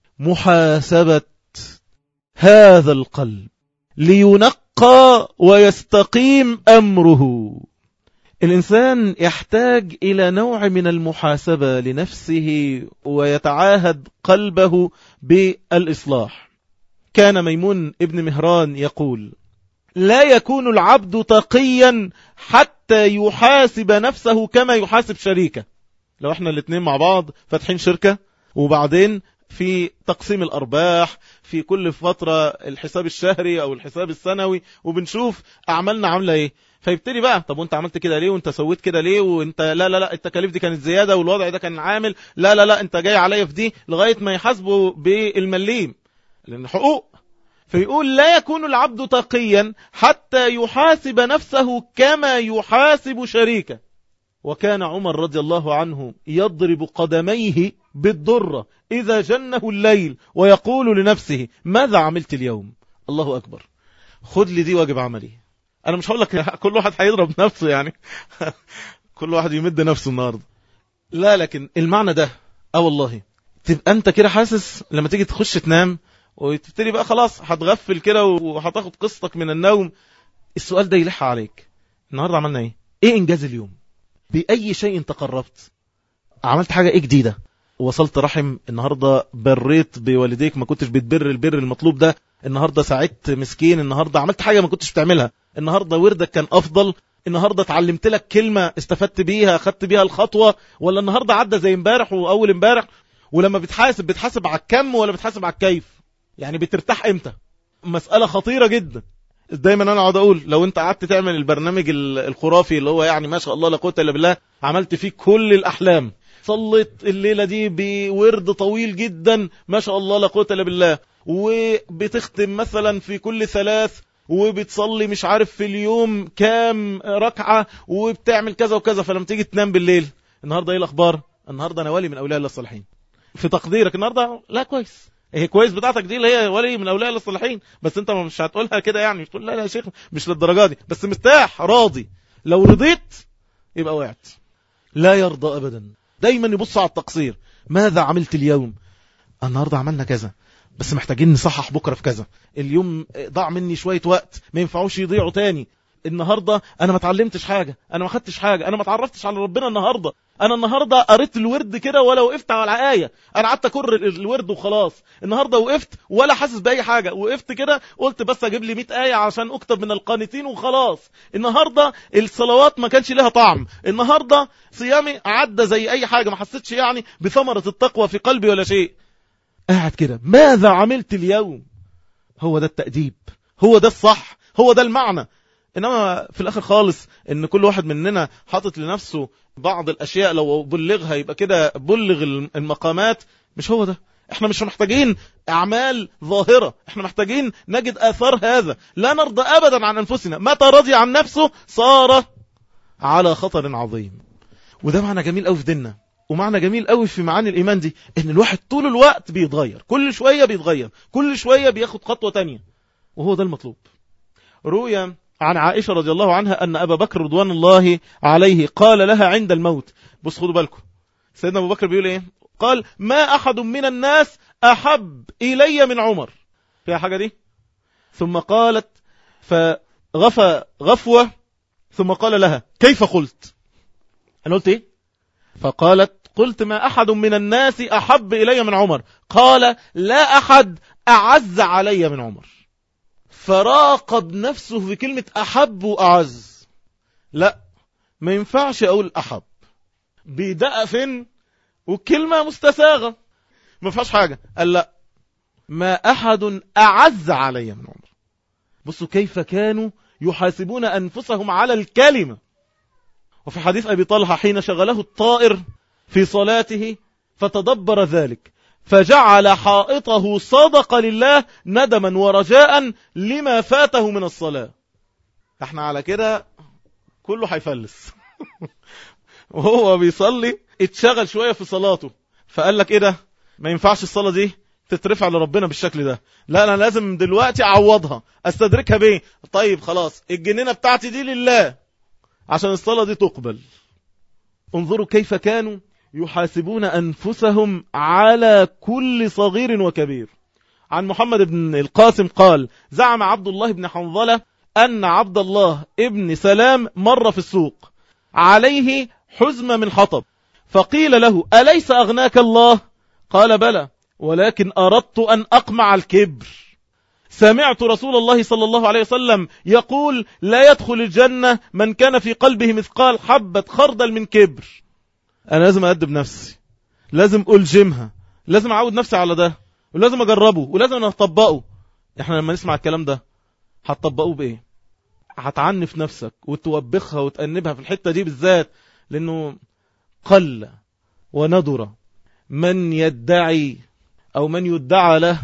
محاسبة هذا القلب لينقى ويستقيم أمره. الإنسان يحتاج إلى نوع من المحاسبة لنفسه ويتعاهد قلبه بالإصلاح. كان ميمون ابن مهران يقول: لا يكون العبد تقيا حتى يحاسب نفسه كما يحاسب شريكه. لو احنا الاثنين مع بعض فاتحين شركة، وبعدين في تقسيم الأرباح في كل فترة الحساب الشهري أو الحساب السنوي، وبنشوف أعمالنا عاملة إيه، فيبتدي بقى طب وانت عملت كده ليه، وانت سويت كده ليه، وانت لا التكاليف دي كانت زيادة، والوضع ده كان عامل لا انت جاي عليا في دي، لغاية ما يحاسبوا بالمليم لأن حقوق. فيقول لا يكون العبد تقيا حتى يحاسب نفسه كما يحاسب شريكه. وكان عمر رضي الله عنه يضرب قدميه بالضرة إذا جنه الليل ويقول لنفسه ماذا عملت اليوم؟ الله أكبر، خد لي دي واجب عملي. أنا مش هقول لك كل واحد هيضرب نفسه يعني كل واحد يمد نفسه النهاردة، لا، لكن المعنى ده والله تبقى أنت كده حاسس لما تيجي تخش تنام وتبتدي بقى خلاص هتغفل كده وهتاخد قسطك من النوم، السؤال ده يلح عليك: النهاردة عملنا ايه إنجاز اليوم؟ بأي شيء تقربت؟ عملت حاجة ايه جديدة؟ وصلت رحم النهاردة، بريت بوالديك ما كنتش بتبر البر المطلوب ده، النهاردة ساعدت مسكين، النهاردة عملت حاجة ما كنتش بتعملها، النهاردة وردك كان أفضل، النهاردة اتعلمت لك كلمة استفدت بيها أخدت بيها الخطوة، ولا النهاردة عدى زي امبارح وأول امبارح؟ ولما بتحاسب على الكم ولا بتحاسب على الكيف؟ يعني بترتاح امتى؟ مسألة خطيرة جدا. دايما انا اقعد اقول لو انت قعدت تعمل البرنامج الخرافي اللي هو يعني ما شاء الله لا قوه الا بالله، عملت فيه كل الاحلام، صليت الليله دي بورد طويل جدا ما شاء الله لا قوه الا بالله، وبتختم مثلا في كل 3، وبتصلي مش عارف في اليوم كام ركعه، وبتعمل كذا وكذا، فلما تيجي تنام بالليل النهارده ايه الاخبار؟ النهارده انا ولي من اولياء الله الصالحين. في تقديرك النهارده لا كويس، هي كويس بتاعتك دي اللي هي ولي من اولياء الله الصالحين، بس انت مش هتقولها كده يعني، مش تقول لا يا شيخ مش للدرجه دي، بس مرتاح راضي. لو رضيت يبقى وقعت. لا يرضى ابدا، دايما يبص على التقصير. ماذا عملت اليوم؟ النهارده عملنا كذا، بس محتاجين نصحح بكرة في كذا، اليوم ضاع مني شوية وقت ما ينفعوش يضيعوا تاني، النهاردة أنا ما اتعلمتش حاجة، أنا ما خدتش حاجة، أنا ما تعرفتش على ربنا النهاردة، أنا النهاردة قريت الورد كده ولا وقفت على آية، أنا قعدت أكرر الورد وخلاص، النهاردة وقفت ولا حاسس بأي حاجة، وقفت كده قلت بس أجيب لي 100 آية عشان أكتب من القانتين وخلاص، النهاردة الصلوات ما كانش لها طعم، النهاردة صيامي عدى زي أي حاجة، ما حسيتش يعني بثمرة التقوى في قلبي ولا شيء. قاعد كده ماذا عملت اليوم؟ هو ده التأديب، هو ده الصح، هو ده المعنى. إنما في الآخر خالص إن كل واحد مننا حاطط لنفسه بعض الأشياء لو بلغها يبقى كده بلغ المقامات، مش هو ده. احنا مش محتاجين أعمال ظاهرة، احنا محتاجين نجد آثار هذا. لا نرضى أبدا عن أنفسنا، متى رضي عن نفسه صار على خطر عظيم. وده معنى جميل قوي في ديننا، ومعنى جميل قوي في معاني الإيمان دي، إن الواحد طول الوقت بيتغير، كل شوية بيتغير، كل شوية بياخد خطوة تانية، وهو ده المطلوب. روي عن عائشة رضي الله عنها أن أبا بكر رضوان الله عليه قال لها عند الموت، بص خدوا بالكم سيدنا أبو بكر بيقول إيه؟ قال ما أحد من الناس أحب إلي من عمر، فيها حاجة دي؟ ثم قالت فغفى غفوة، ثم قال لها كيف قلت؟ أنا قلت إيه؟ فقالت قلت ما أحد من الناس أحب إلي من عمر. قال لا أحد أعز علي من عمر. فراقب نفسه في كلمة أحب وأعز، لا ما ينفعش أقول أحب، بيدقق فين والكلمة مستساغة ما فيهاش حاجة. قال لا ما أحد أعز علي من عمر. بصوا كيف كانوا يحاسبون أنفسهم على الكلمة. وفي حديث أبي طلحة حين شغله الطائر في صلاته فتدبر ذلك فجعل حائطه صدق لله ندما ورجاء لما فاته من الصلاة. احنا على كده كله هيفلس وهو بيصلي اتشغل شوية في صلاته فقال لك ايه ده، ما ينفعش الصلاة دي تترفع لربنا بالشكل ده، لا انا لازم دلوقتي اعوضها استدركها بيه. طيب خلاص الجنينة بتاعتي دي لله عشان الصلاة دي تقبل. انظروا كيف كانوا يحاسبون أنفسهم على كل صغير وكبير. عن محمد بن القاسم قال زعم عبد الله بن حنظلة أن عبد الله ابن سلام مر في السوق عليه حزمة من حطب، فقيل له أليس أغناك الله؟ قال بلى ولكن أردت أن أقمع الكبر. سمعت رسول الله صلى الله عليه وسلم يقول لا يدخل الجنة من كان في قلبه مثقال حبة خردل من كبر. أنا لازم أدب نفسي، لازم ألجمها، لازم أعود نفسي على ده، ولازم أجربه، ولازم أطبقه. إحنا لما نسمع الكلام ده هتطبقوه بإيه؟ هتعنف نفسك وتوبخها وتأنبها في الحتة دي بالذات، لأنه قل وندر من يدعي أو من يدعى له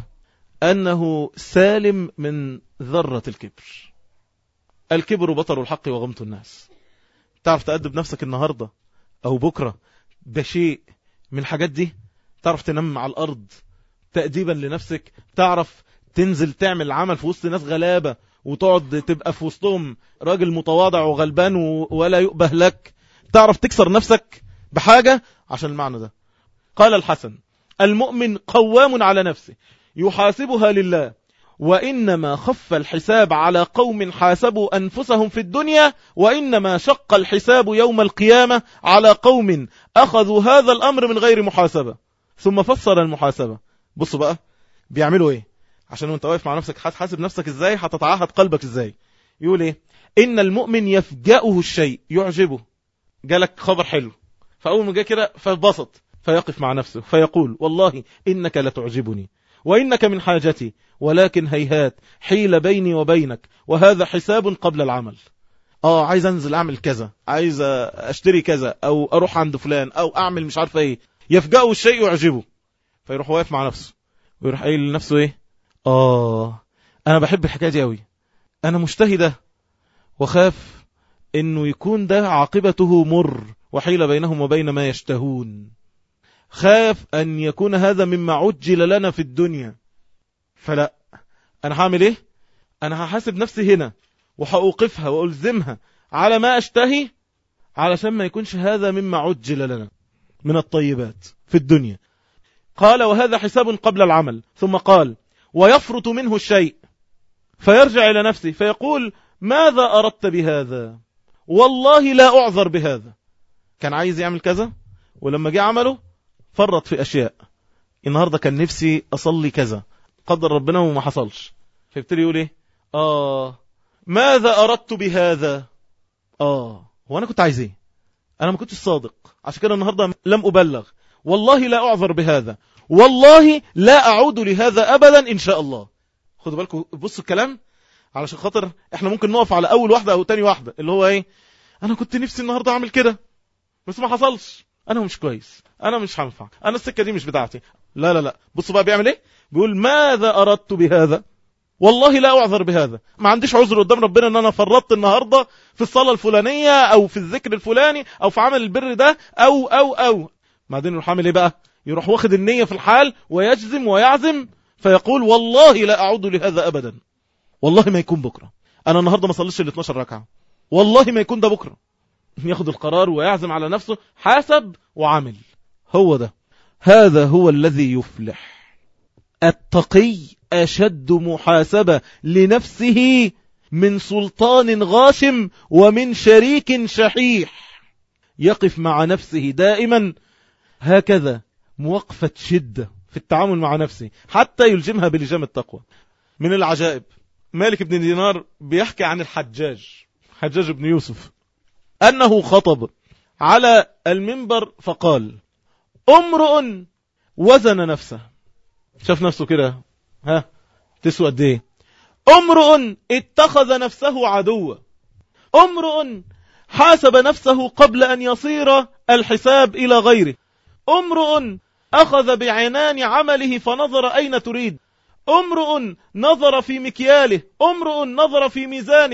أنه سالم من ذرة الكبر. الكبر بطر الحق وغمط الناس. تعرف تأدب نفسك النهاردة أو بكرة بشيء من الحاجات دي؟ تعرف تنام على الأرض تأديبا لنفسك؟ تعرف تنزل تعمل عمل في وسط ناس غلابة وتقعد تبقى في وسطهم راجل متواضع وغلبان ولا يؤبه لك؟ تعرف تكسر نفسك بحاجة عشان المعنى ده؟ قال الحسن المؤمن قوام على نفسه يحاسبها لله، وإنما خف الحساب على قوم حاسبوا أنفسهم في الدنيا، وإنما شق الحساب يوم القيامة على قوم أخذوا هذا الأمر من غير محاسبة. ثم فسر المحاسبة. بصوا بقى بيعملوا إيه عشان وانت واقف مع نفسك هتحاسب نفسك إزاي، هتتعهد قلبك إزاي. يقول إيه؟ إن المؤمن يفجأه الشيء يعجبه، جالك خبر حلو فأول ما جاء كده فبسط فيقف مع نفسه فيقول والله إنك لتعجبني وإنك من حاجتي، ولكن هيهات حيل بيني وبينك وهذا حساب قبل العمل. عايز أنزل أعمل كذا، عايز أشتري كذا أو أروح عند فلان أو أعمل مش عارف إيه. يفجأه الشيء يعجبه فيروح واقف مع نفسه ويروح قايل لنفسه إيه؟ أنا بحب الحكاية دي أوي، أنا مجتهدة وخاف إنه يكون ده عاقبته مر وحيل بينهم وبين ما يشتهون. خاف أن يكون هذا مما عجل لنا في الدنيا، فلا أنا هعمل إيه؟ أنا هحاسب نفسي هنا وهأوقفها وألزمها على ما أشتهي علشان ما يكونش هذا مما عجل لنا من الطيبات في الدنيا. قال وهذا حساب قبل العمل. ثم قال ويفرط منه الشيء، فيرجع إلى نفسه فيقول ماذا أردت بهذا؟ والله لا أعذر بهذا. كان عايز يعمل كذا، ولما جاء عمله فرط في أشياء. النهاردة كان نفسي أصلي كذا، قدر ربنا وما حصلش، فيبتدي يقول إيه؟ ماذا أردت بهذا؟ هو أنا كنت عايز إيه؟ أنا ما كنتش صادق، عشان كده النهاردة لم أبلغ. والله لا أعذر بهذا، والله لا أعود لهذا أبدا إن شاء الله. خدوا بالكم، بصوا الكلام، علشان خاطر احنا ممكن نقف على أول واحدة أو تاني واحدة، اللي هو إيه؟ أنا كنت نفسي النهاردة أعمل كده بس ما حصلش، أنا مش كويس، أنا مش هنفع، أنا السكة دي مش بتاعتي. لا لا لا، بصوا بقى بيعمل إيه؟ بيقول ماذا أردت بهذا؟ والله لا أعذر بهذا. ما عنديش عذر قدام ربنا ان انا فرطت النهاردة في الصلاة الفلانية او في الذكر الفلاني او في عمل البر ده او بعدين يروح عامل ايه بقى؟ يروح واخد النية في الحال ويجزم ويعزم فيقول والله لا اعود لهذا ابدا. والله ما يكون بكرة، انا النهاردة ما صليش ال 12 ركعة، والله ما يكون ده بكرة. ياخد القرار ويعزم على نفسه، حاسب وعمل. هو ده، هذا هو الذي يفلح. التقي أشد محاسبة لنفسه من سلطان غاشم ومن شريك شحيح. يقف مع نفسه دائما هكذا موقفة شدة في التعامل مع نفسه حتى يلجمها بلجام التقوى. من العجائب، مالك بن دينار بيحكي عن حجاج بن يوسف أنه خطب على المنبر فقال امرؤ وزن نفسه، شاف نفسه كده تسوى قد ايه؟ امرؤ اتخذ نفسه عدوا، امرؤ حاسب نفسه قبل ان يصير الحساب الى غيره، امرؤ اخذ بعنان عمله فنظر اين تريد، امرؤ نظر في مكياله، امرؤ نظر في ميزانه،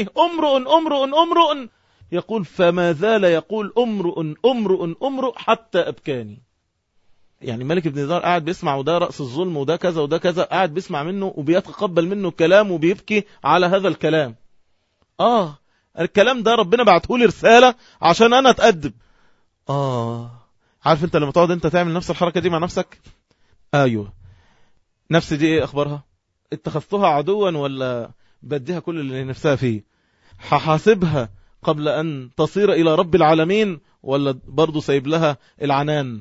امرؤ يقول فما زال يقول امرؤ حتى ابكاني. يعني مالك بن دينار قاعد بيسمع، وده رأس الظلم وده كذا وده كذا، قاعد بيسمع منه وبيتقبل منه الكلام وبيبكي على هذا الكلام. الكلام ده ربنا بعته لي رسالة عشان انا اتأدب. عارف انت لما تقعد انت تعمل نفس الحركة دي مع نفسك؟ ايوه، نفسي دي ايه اخبارها؟ اتخذتها عدوا ولا بديها كل اللي نفسها فيه؟ هحاسبها قبل ان تصير الى رب العالمين ولا برضو سايب لها العنان؟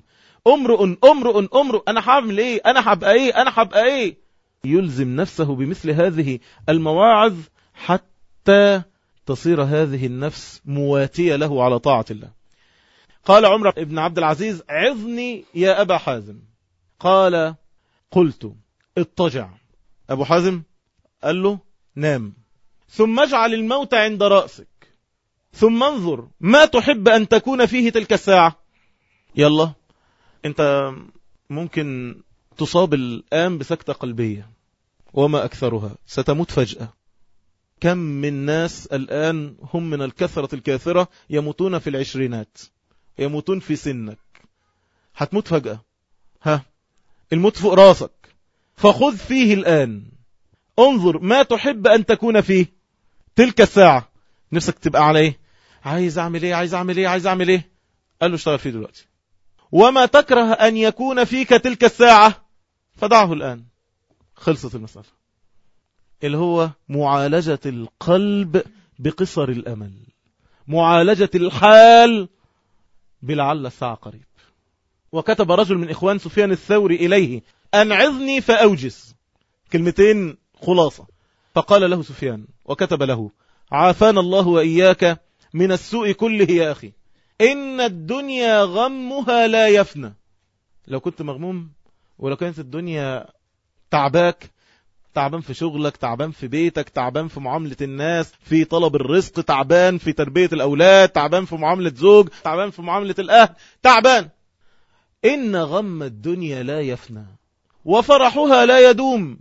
امرؤ انا هعمل ايه؟ انا هبقى ايه؟ يلزم نفسه بمثل هذه المواعظ حتى تصير هذه النفس مواتية له على طاعة الله. قال عمر بن عبد العزيز عظني يا أبا حازم، قال قلت اضطجع. أبو حازم قال له نام، ثم اجعل الموت عند رأسك، ثم انظر ما تحب أن تكون فيه تلك الساعة. يلا انت ممكن تصاب الآن بسكتة قلبية وما أكثرها، ستموت فجأة. كم من ناس الآن هم من الكثرة الكاثرة يموتون في العشرينات، يموتون في سنك. هتموت فجأة، الموت فوق راسك، فخذ فيه الآن، انظر ما تحب أن تكون فيه تلك الساعة. نفسك تبقى على ايه؟ عايز اعمل ايه؟ قال له اشتغل فيه دلوقتي. وما تكره أن يكون فيك تلك الساعة فدعه الآن. خلصت المسألة، اللي هو معالجة القلب بقصر الأمل، معالجة الحال بلعل الساعة قريب. وكتب رجل من إخوان سفيان الثوري إليه أنعظني فأوجس، كلمتين خلاصة. فقال له سفيان وكتب له عافانا الله وإياك من السوء كله يا أخي، إن الدنيا غمها لا يفنى. لو كنت مغموم ولو كانت الدنيا تعباك، تعبان في شغلك، تعبان في بيتك، تعبان في معاملة الناس، في طلب الرزق، تعبان في تربية الأولاد، تعبان في معاملة زوج، تعبان في معاملة الأهل، تعبان. إن غم الدنيا لا يفنى، وفرحها لا يدوم،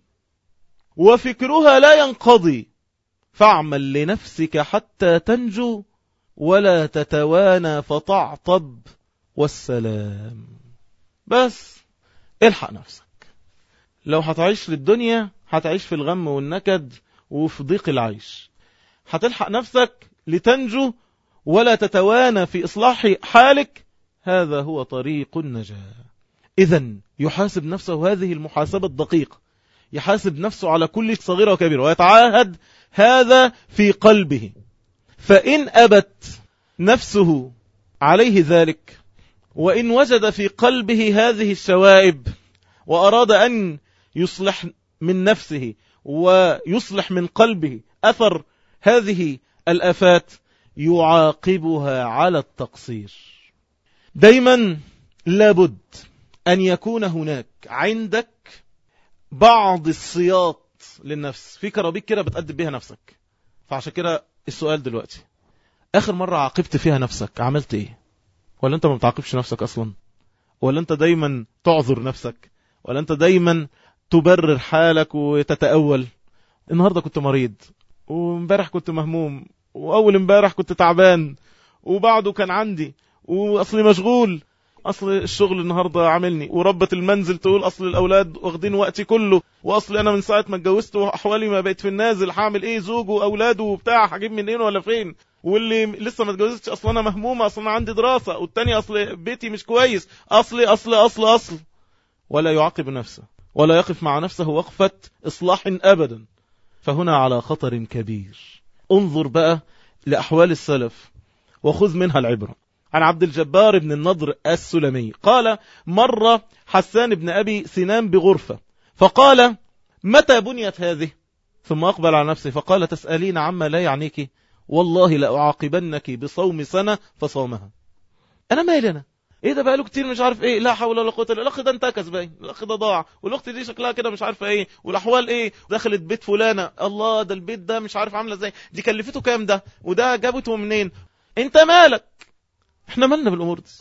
وفكرها لا ينقضي، فاعمل لنفسك حتى تنجو ولا تتوانى فتعطب والسلام. بس الحق نفسك. لو هتعيش للدنيا هتعيش في الغم والنكد وفي ضيق العيش. هتلحق نفسك لتنجو ولا تتوانى في إصلاح حالك، هذا هو طريق النجاة. إذن يحاسب نفسه هذه المحاسبة الدقيقة، يحاسب نفسه على كل صغيرة وكبيرة ويتعاهد هذا في قلبه. فإن أبت نفسه عليه ذلك، وإن وجد في قلبه هذه الشوائب وأراد أن يصلح من نفسه ويصلح من قلبه أثر هذه الآفات، يعاقبها على التقصير. دايما لابد أن يكون هناك عندك بعض الصياط للنفس، في كرابيك كده بتقدم بيها نفسك. فعشان كده السؤال دلوقتي، آخر مرة عاقبت فيها نفسك عملت إيه؟ ولا أنت ما بتعاقبش نفسك أصلا؟ ولا أنت دايما تعذر نفسك؟ ولا أنت دايما تبرر حالك وتتأول؟ النهاردة كنت مريض، وامبارح كنت مهموم، وأول امبارح كنت تعبان، وبعده كان عندي، وأصلي مشغول، أصل الشغل النهاردة عاملني، وربة المنزل تقول أصل الأولاد واخدين وقتي كله، وأصل أنا من ساعة ما اتجوزت وأحوالي ما بقيت في النازل، هعمل إيه؟ زوج وأولاده وبتاع، هجيب منين ولا فين؟ واللي لسه ما اتجوزتش أصل أنا مهمومة، أصل أنا عندي دراسة، والتاني أصل بيتي مش كويس، أصل ولا يعاقب نفسه ولا يقف مع نفسه وقفة إصلاح أبدا. فهنا على خطر كبير. انظر بقى لأحوال السلف وخذ منها العبرة. عن عبد الجبار بن النضر السلمي قال: مر حسان بن أبي سنان بغرفة فقال: متى بنيت هذه؟ ثم أقبل على نفسه فقال: تسألين عما لا يعنيك، والله لأعاقبنك بصوم سنة فصومها. أنا مالي أنا؟ إيه ده بقى له كتير مش عارف إيه، لا حول ولا قوة. الأخ ده انتكس باين، الأخ ده ضاع، والأخت دي شكلها كده مش عارفة إيه، والأحوال إيه، دخلت بيت فلانة، الله ده البيت ده مش عارف عاملة إزاي، دي كلفته كام ده، وده جابته منين. أنت مالك؟ احنا مالنا بالأمور دي؟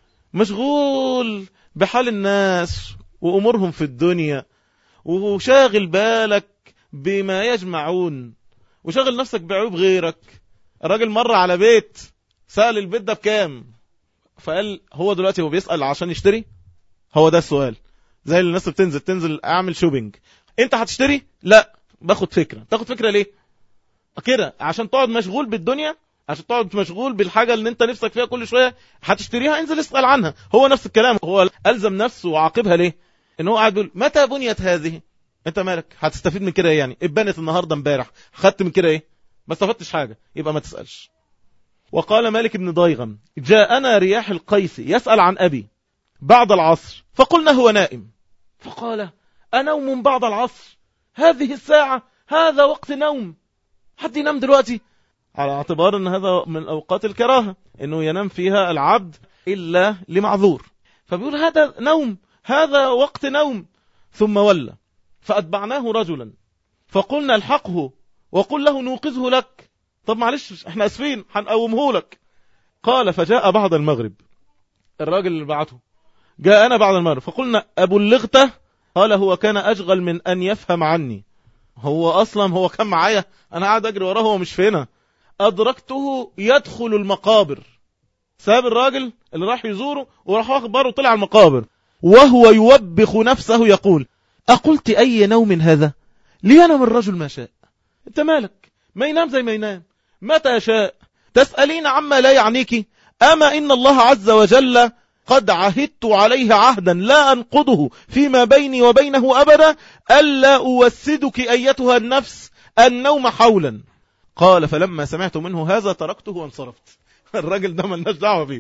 مشغول بحال الناس وأمورهم في الدنيا، وشاغل بالك بما يجمعون، وشاغل نفسك بعيوب غيرك. الراجل مر على بيت، سأل البيت ده بكام، فقال هو دلوقتي هو بيسأل عشان يشتري؟ هو ده السؤال. زي الناس بتنزل اعمل شوبينج، انت هتشتري؟ لا، باخد فكرة. تاخد فكرة ليه كده؟ عشان تقعد مشغول بالدنيا، عشان تقعد مشغول بالحاجة اللي انت نفسك فيها كل شوية هتشتريها، انزل اسأل عنها. هو نفس الكلام، هو ألزم نفسه وعاقبها ليه؟ ان هو قاعد بيقول متى بنيت هذه؟ انت مالك؟ هتستفيد من كده ايه يعني؟ اتبنت النهاردة امبارح، خدت من كده ايه؟ ما استفدتش حاجة، يبقى ما تسألش. وقال مالك بن ضيغم: جاءنا رياح القيس يسأل عن أبي بعد العصر، فقلنا هو نائم. فقال: أنوم بعد العصر؟ هذه الساعة، هذا وقت نوم، حد ينام دلوقتي؟ على اعتبار أن هذا من أوقات الكراهة، أنه ينام فيها العبد إلا لمعذور. فبيقول هذا نوم، هذا وقت نوم. ثم ولى فأتبعناه رجلا فقلنا الحقه وقل له نوقظه لك. طب معلش احنا اسفين هنقومه لك. قال: فجاء بعد المغرب. الراجل اللي بعته جاء أنا بعد المغرب فقلنا أبلغته؟ قال: هو كان أشغل من أن يفهم عني. هو أصلا هو كان معايا، أنا قاعد أجري وراه، هو مش فينا. أدركته يدخل المقابر. ساب الراجل اللي راح يزوره وراح أخبره طلع المقابر، وهو يوبخ نفسه يقول: أقلت أي نوم هذا؟ لينام الرجل ما شاء. أنت مالك؟ ما ينام زي ما ينام متى شاء. تسألين عما لا يعنيك؟ أما إن الله عز وجل قد عهدت عليه عهدا لا أنقضه فيما بيني وبينه أبدا، ألا أوسدك أيتها النفس النوم حولا. قال: فلما سمعت منه هذا تركته وانصرفت. الراجل ده ملناش دعوة بيه.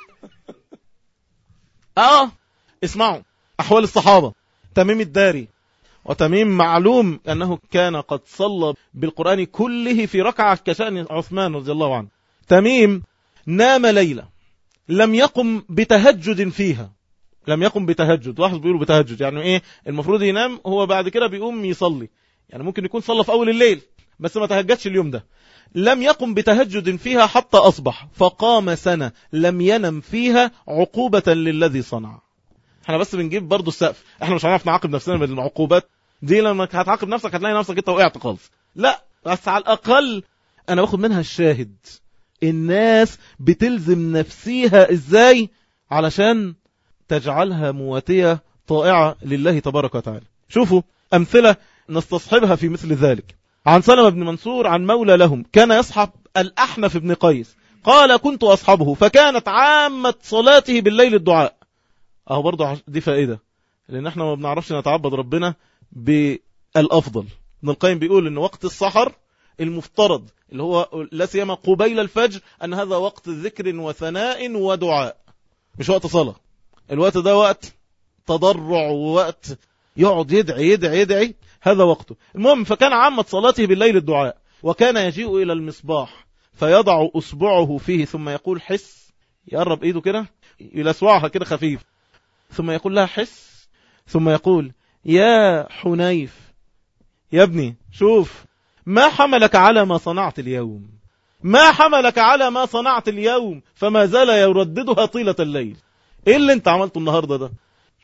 اسمعوا أحوال الصحابة. تميم الداري، وتميم معلوم أنه كان قد صلى بالقرآن كله في ركعة كشأن عثمان رضي الله عنه. تميم نام ليلة لم يقم بتهجد فيها، لم يقم بتهجد. واحد بيقولوا بتهجد يعني ايه؟ المفروض ينام هو بعد كده بيقوم يصلي، يعني ممكن يكون صلى في أول الليل بس ما تهجدش اليوم ده. لم يقم بتهجد فيها حتى أصبح، فقام سنة لم ينم فيها عقوبة للذي صنع. احنا بس بنجيب برضو السقف، احنا مش هنعرف نعاقب نفسنا بالعقوبات دي. لما هتعاقب نفسك هتلاقي نفسك انت وقعت خالص. لا، بس على الأقل أنا باخد منها الشاهد. الناس بتلزم نفسيها ازاي علشان تجعلها مواتية طائعة لله تبارك وتعالى. شوفوا أمثلة نستصحبها في مثل ذلك. عن سلمة بن منصور عن مولى لهم كان يصحب الأحنف بن قيس، قال: كنت أصحبه فكانت عامة صلاته بالليل الدعاء. اهو برضو دي فائدة، لأن احنا ما بنعرفش نتعبد ربنا الأفضل. ابن القيم بيقول إن وقت السحر المفترض اللي هو لا سيما قبيل الفجر أن هذا وقت ذكر وثناء ودعاء، مش وقت صلاة. الوقت ده وقت تضرع ووقت يقعد يدعي، هذا وقته. المهم، فكان عامة صلاته بالليل الدعاء، وكان يجيء إلى المصباح فيضع أصبعه فيه ثم يقول حس، يقرب إيده كده يلسوعها كده خفيف، ثم يقول لها حس، ثم يقول يا حنيف يا ابني شوف ما حملك على ما صنعت اليوم، ما حملك على ما صنعت اليوم، فما زال يرددها طيلة الليل. ايه اللي انت عملته النهاردة ده؟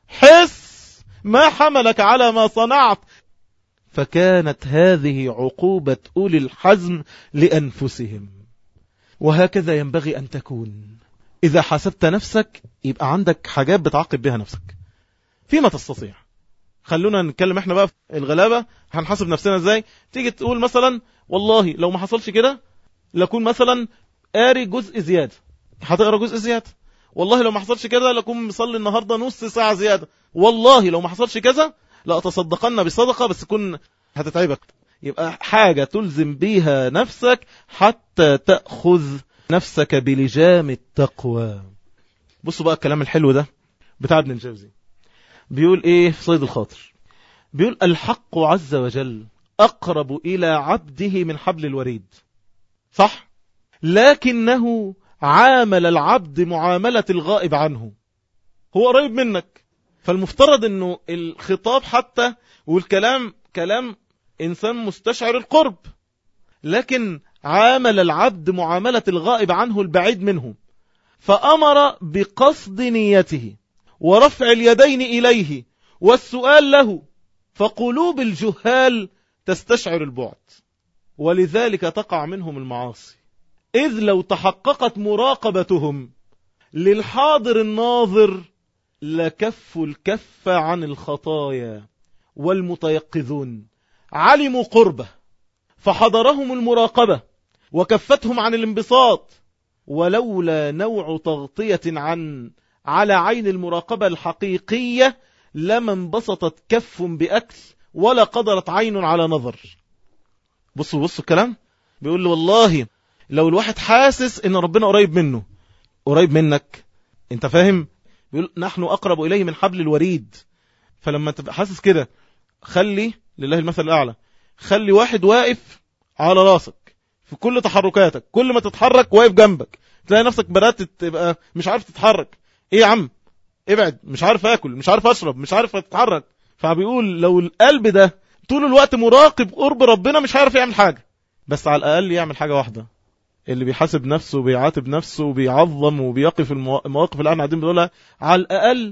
حس ما حملك على ما صنعت. فكانت هذه عقوبة أولي الحزم لأنفسهم، وهكذا ينبغي أن تكون. إذا حسبت نفسك يبقى عندك حاجات بتعاقب بها نفسك فيما تستطيع. خلونا نتكلم احنا بقى في الغلابة، هنحاسب نفسنا ازاي. تيجي تقول مثلا والله لو ما حصلش كده لكون مثلا قاري جزء زيادة، هتقرا جزء زيادة. والله لو ما حصلش كده لكون مصلي النهاردة نص ساعة زيادة. والله لو ما حصلش كذا لا أتصدقن بصدقة بس كن هتتعبك. يبقى حاجة تلزم بيها نفسك حتى تأخذ نفسك بلجام التقوى. بصوا بقى الكلام الحلو ده بتاع ابن الجوزي، بيقول ايه في صيد الخاطر؟ بيقول الحق عز وجل أقرب إلى عبده من حبل الوريد، صح؟ لكنه عامل العبد معاملة الغائب عنه، هو قريب منك، فالمفترض انه الخطاب حتى والكلام كلام انسان مستشعر القرب، لكن عامل العبد معاملة الغائب عنه البعيد منه، فأمر بقصد نيته ورفع اليدين إليه والسؤال له، فقلوب الجهال تستشعر البعد، ولذلك تقع منهم المعاصي. إذ لو تحققت مراقبتهم للحاضر الناظر لكفوا الكف عن الخطايا، والمتيقظون علموا قربه فحضرهم المراقبة وكفتهم عن الانبساط، ولولا نوع تغطية على عين المراقبة الحقيقية لما انبسطت كف بأكل ولا قدرت عين على نظر. بصوا الكلام بيقول له والله لو الواحد حاسس ان ربنا قريب منه، قريب منك، انت فاهم؟ بيقول نحن أقرب إليه من حبل الوريد. فلما تبقى حاسس كده خلي لله المثل الأعلى، خلي واحد واقف على راسك في كل تحركاتك، كل ما تتحرك واقف جنبك، تلاقي نفسك بدأت تبقى مش عارف تتحرك. ايه يا عم ابعد، مش عارف اكل، مش عارف اشرب، مش عارف اتحرك. فبيقول لو القلب ده طول الوقت مراقب قرب ربنا مش هيعرف يعمل حاجة، بس على الأقل يعمل حاجة واحدة، اللي بيحاسب نفسه وبيعاتب نفسه وبيعظم وبيقف المواقف اللي احنا قاعدين بنقولها، على الأقل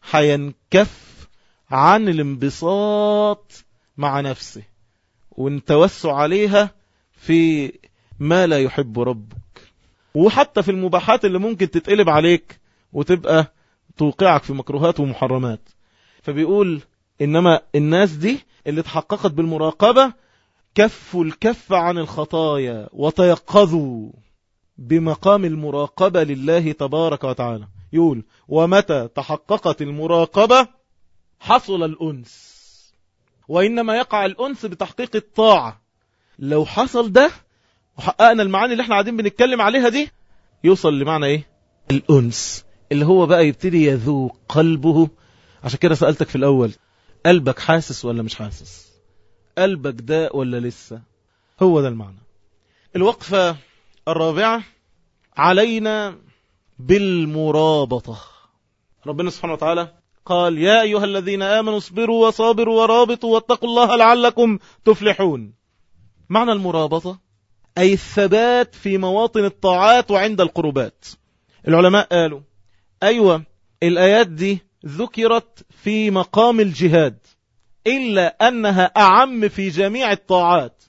هينكف عن الانبساط مع نفسه والتوسع عليها في ما لا يحب ربك، وحتى في المباحات اللي ممكن تتقلب عليك وتبقى توقعك في مكروهات ومحرمات. فبيقول إنما الناس دي اللي تحققت بالمراقبة كفوا الكف عن الخطايا وتيقظوا بمقام المراقبة لله تبارك وتعالى. يقول ومتى تحققت المراقبة حصل الأنس، وإنما يقع الأنس بتحقيق الطاعة. لو حصل ده وحققنا المعاني اللي احنا قاعدين بنتكلم عليها دي، يوصل لمعنى ايه؟ الأنس، اللي هو بقى يبتدي يذوق قلبه. عشان كده سألتك في الأول، قلبك حاسس ولا مش حاسس؟ قلبك داء ولا لسه؟ هو ده المعنى. الوقفة الرابعة علينا بالمرابطة. ربنا سبحانه وتعالى قال يا أيها الذين آمنوا اصبروا وصابروا ورابطوا واتقوا الله لعلكم تفلحون. معنى المرابطة أي الثبات في مواطن الطاعات وعند القربات. العلماء قالوا أيوة الآيات دي ذكرت في مقام الجهاد، إلا أنها أعم في جميع الطاعات.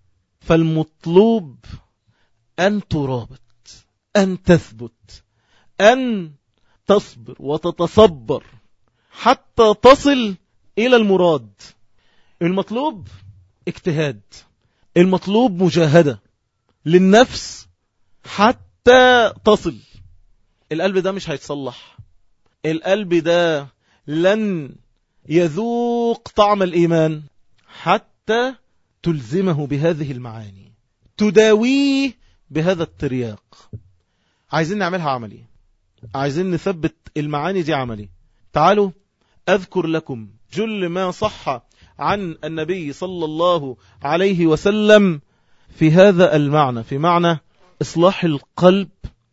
فالمطلوب أن ترابط، أن تثبت، أن تصبر وتتصبر حتى تصل إلى المراد. المطلوب اجتهاد، المطلوب مجاهدة للنفس حتى تصل. القلب ده مش هيتصلح، القلب ده لن يذوق طعم الإيمان حتى تلزمه بهذه المعاني، تداويه بهذا الترياق. عايزين نعملها عملي، عايزين نثبت المعاني دي عملي. تعالوا أذكر لكم جل ما صح عن النبي صلى الله عليه وسلم في هذا المعنى، في معنى إصلاح القلب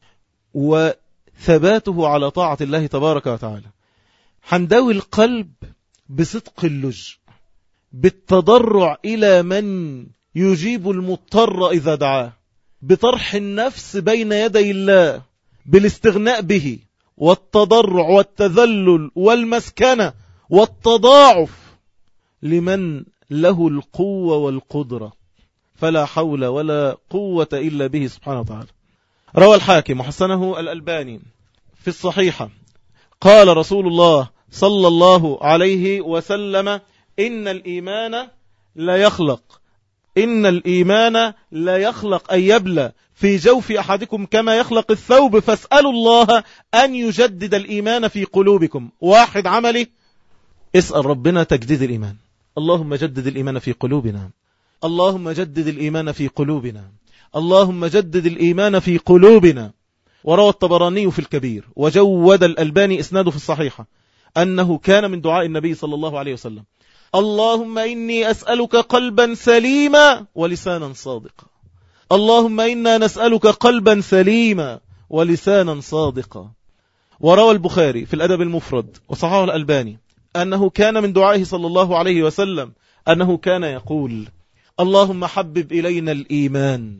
وثباته على طاعة الله تبارك وتعالى. هنداوي القلب بصدق اللجأ، بالتضرع إلى من يجيب المضطر إذا دعاه، بطرح النفس بين يدي الله، بالاستغناء به، والتضرع والتذلل والمسكنة والتضاعف لمن له القوة والقدرة، فلا حول ولا قوة إلا به سبحانه وتعالى. روى الحاكم وحسنه الألباني في الصحيحة قال رسول الله صلى الله عليه وسلم: إن الإيمان لا يخلق أن يبلى في جوف أحدكم كما يخلق الثوب، فاسألوا الله أن يجدد الإيمان في قلوبكم. واحد عملي، اسأل ربنا تجديد الإيمان. اللهم جدد الإيمان في قلوبنا، اللهم جدد الإيمان في قلوبنا، اللهم جدد الإيمان في قلوبنا. وروى الطبراني في الكبير وجود الألباني إسناده في الصحيحة أنه كان من دعاء النبي صلى الله عليه وسلم: اللهم إني أسألك قلبا سليما ولسانا صادقا، اللهم إنا نسألك قلبا سليما ولسانا صادقا. وروى البخاري في الأدب المفرد وصححه الألباني أنه كان من دعائه صلى الله عليه وسلم أنه كان يقول: اللهم حبب إلينا الإيمان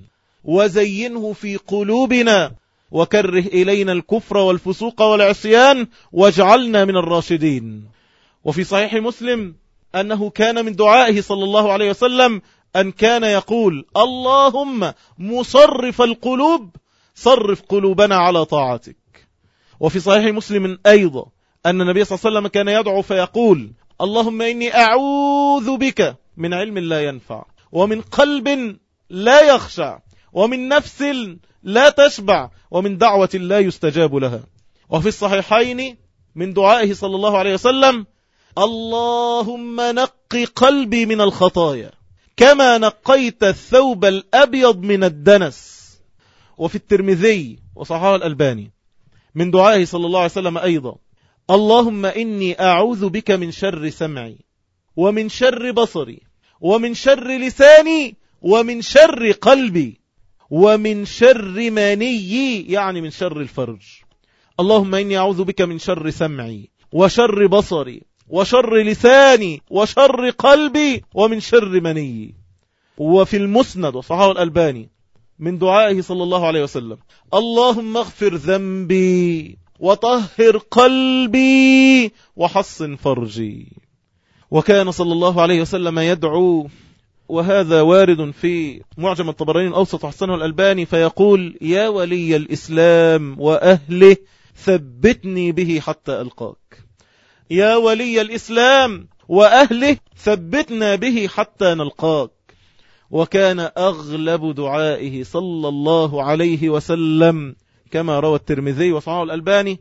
وزينه في قلوبنا وكره إلينا الكفر والفسوق والعصيان واجعلنا من الراشدين. وفي صحيح مسلم أنه كان من دعائه صلى الله عليه وسلم أن كان يقول: اللهم مصرف القلوب صرف قلوبنا على طاعتك. وفي صحيح مسلم أيضا أن النبي صلى الله عليه وسلم كان يدعو فيقول: اللهم إني أعوذ بك من علم لا ينفع، ومن قلب لا يخشع، ومن نفس لا تشبع، ومن دعوة لا يستجاب لها. وفي الصحيحين من دعائه صلى الله عليه وسلم: اللهم نقي قلبي من الخطايا كما نقيت الثوب الأبيض من الدنس. وفي الترمذي وصححه الألباني من دعائه صلى الله عليه وسلم أيضا: اللهم إني أعوذ بك من شر سمعي ومن شر بصري ومن شر لساني ومن شر قلبي ومن شر مني، يعني من شر الفرج. اللهم إني أعوذ بك من شر سمعي وشر بصري وشر لساني وشر قلبي ومن شر مني. وفي المسند وصححه الألباني من دعائه صلى الله عليه وسلم: اللهم اغفر ذنبي وطهر قلبي وحصن فرجي. وكان صلى الله عليه وسلم يدعو، وهذا وارد في معجم الطبراني الأوسط وحسنه الألباني، فيقول: يا ولي الإسلام وأهله ثبتني به حتى ألقاك. يا ولي الإسلام وأهله ثبتنا به حتى نلقاك. وكان أغلب دعائه صلى الله عليه وسلم كما روى الترمذي وصححه الألباني: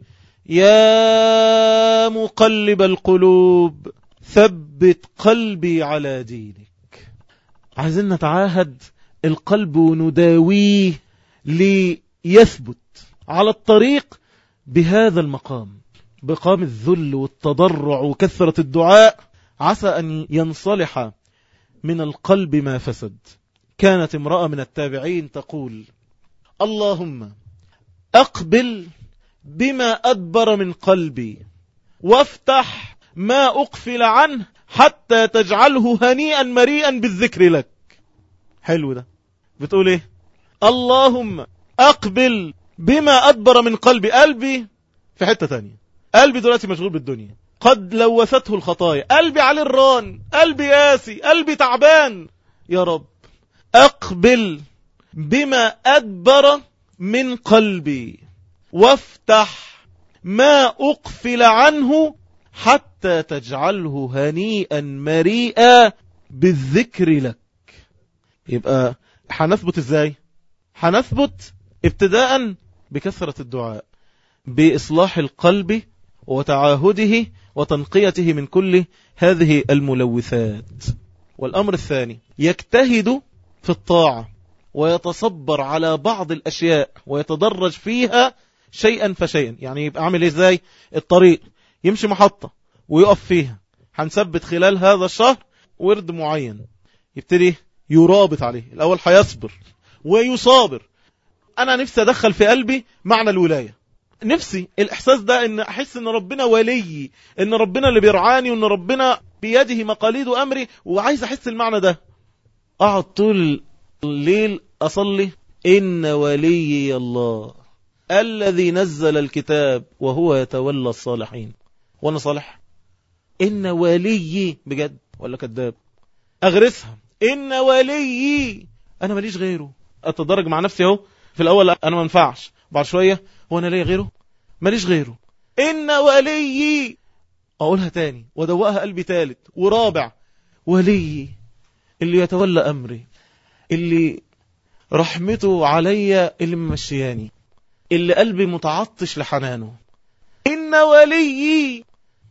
يا مقلب القلوب ثبت قلبي على دينك. عايزين نتعاهد القلب ونداويه ليثبت على الطريق بهذا المقام، بقام الذل والتضرع وكثرة الدعاء، عسى أن ينصلح من القلب ما فسد. كانت امرأة من التابعين تقول: اللهم أقبل بما أدبر من قلبي وافتح ما أقفل عنه حتى تجعله هنيئا مريئا بالذكر لك. حلو ده. بتقول ايه؟ اللهم أقبل بما أدبر من قلبي في حتة تانية، قلبي دلوقتي مشغول بالدنيا، قد لوثته الخطايا، قلبي عليه الران، قلبي قاسي، قلبي تعبان. يا رب أقبل بما أدبر من قلبي وافتح ما أقفل عنه حتى تجعله هنيئا مريئا بالذكر لك. يبقى هنثبت ازاي؟ هنثبت ابتداء بكثرة الدعاء، بإصلاح القلب وتعاهده وتنقيته من كل هذه الملوثات. والأمر الثاني يجتهد في الطاعة ويتصبر على بعض الأشياء ويتدرج فيها شيئا فشيئا. يعني يبقى عامل ازاي؟ الطريق يمشي محطة ويقف فيها، هنثبت خلال هذا الشهر ورد معين، يبتدي يرابط عليه. الأول هيصبر ويصابر. أنا نفسي أدخل في قلبي معنى الولاية، نفسي الإحساس ده، إن أحس إن ربنا ولي، إن ربنا اللي بيرعاني، وإن ربنا بيده مقاليد أمري، وعايز أحس المعنى ده. أقعد طول الليل أصلي إن ولي الله الذي نزل الكتاب وهو يتولى الصالحين. وأنا صالح؟ إن ولي بجد ولا كذاب؟ أغرسها إن ولي، أنا ماليش غيره. أتدرج مع نفسي اهو، في الأول أنا ما ينفعش، بعد شوية هو أنا ليه غيره؟ ماليش غيره. إن ولي، أقولها تاني ودوقها قلبي تالت ورابع، ولي اللي يتولى أمري، اللي رحمته عليا، اللي ممشياني، اللي قلبي متعطش لحنانه. إن ولي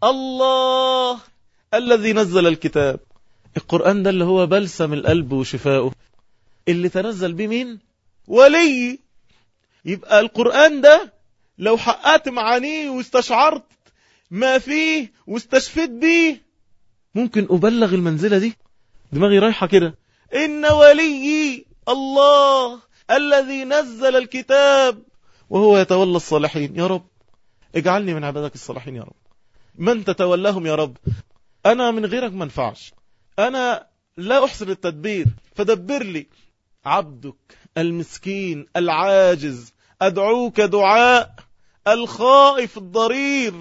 الله الذي نزل الكتاب. القرآن ده اللي هو بلسم القلب وشفاؤه، اللي تنزل به مين؟ ولي. يبقى القرآن ده لو حققت معانيه واستشعرت ما فيه واستشفيت بيه، ممكن أبلغ المنزلة دي. دماغي رايحة كده. إن ولي الله الذي نزل الكتاب وهو يتولى الصالحين. يا رب اجعلني من عبادك الصالحين يا رب، من تتولاهم يا رب. أنا من غيرك ما انفعش، أنا لا أحسن التدبير، فدبر لي. عبدك المسكين العاجز أدعوك دعاء الخائف الضرير،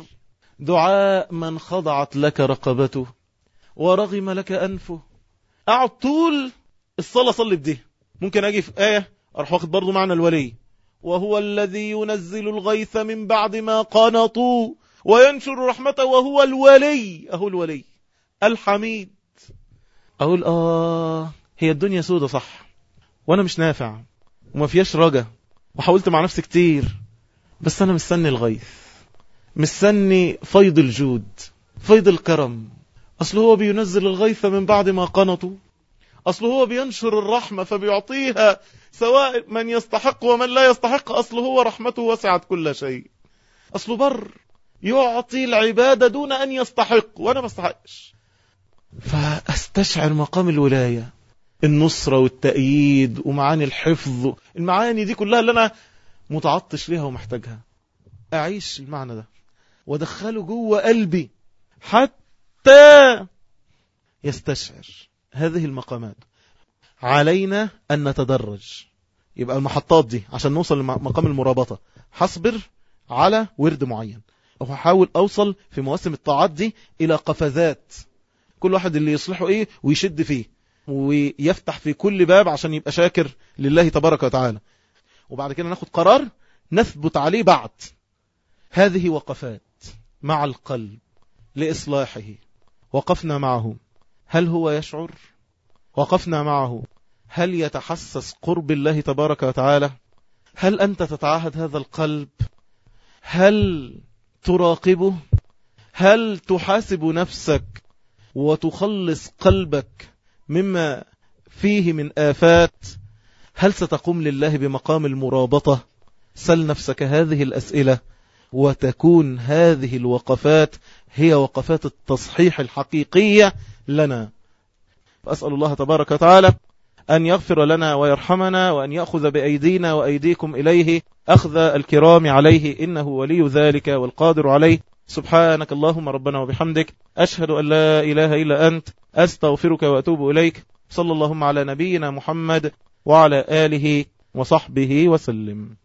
دعاء من خضعت لك رقبته ورغم لك أنفه. أقعد طول الصلاة صلي بدي. ممكن أجي في آية أروح واخد برضو معنى الولي، وهو الذي ينزل الغيث من بعد ما قنطوا وينشر رحمته وهو الولي. أهو الولي الحميد. أقول هي الدنيا سودة صح، وأنا مش نافع وما فيهاش رجا، وحاولت مع نفسي كتير، بس أنا مستني الغيث، مستني فيض الجود، فيض الكرم. أصل هو بينزل الغيث من بعد ما قنطوا، أصل هو بينشر الرحمة فبيعطيها سواء من يستحق ومن لا يستحق. أصل هو رحمته وسعت كل شيء. أصل بر يعطي العبادة دون أن يستحق، وأنا ما استحقش. فأستشعر مقام الولاية، النصرة والتأييد ومعاني الحفظ، المعاني دي كلها اللي أنا متعطش ليها ومحتاجها. أعيش المعنى ده ودخله جوه قلبي حتى يستشعر هذه المقامات. علينا أن نتدرج. يبقى المحطات دي عشان نوصل لمقام المرابطة، حصبر على ورد معين، وحاول أوصل في مواسم الطاعات دي إلى قفزات، كل واحد اللي يصلحه إيه ويشد فيه ويفتح في كل باب عشان يبقى شاكر لله تبارك وتعالى. وبعد كده ناخد قرار نثبت عليه بعد. هذه وقفات مع القلب لإصلاحه. وقفنا معه، هل هو يشعر؟ وقفنا معه، هل يتحسس قرب الله تبارك وتعالى؟ هل أنت تتعاهد هذا القلب؟ هل تراقبه؟ هل تحاسب نفسك وتخلص قلبك مما فيه من آفات؟ هل ستقوم لله بمقام المرابطة؟ سل نفسك هذه الأسئلة، وتكون هذه الوقفات هي وقفات التصحيح الحقيقية لنا. فأسأل الله تبارك وتعالى أن يغفر لنا ويرحمنا، وأن يأخذ بأيدينا وأيديكم إليه أخذ الكرام عليه، إنه ولي ذلك والقادر عليه. سبحانك اللهم ربنا وبحمدك، أشهد أن لا إله إلا أنت، أستغفرك وأتوب إليك. صلى اللهم على نبينا محمد وعلى آله وصحبه وسلم.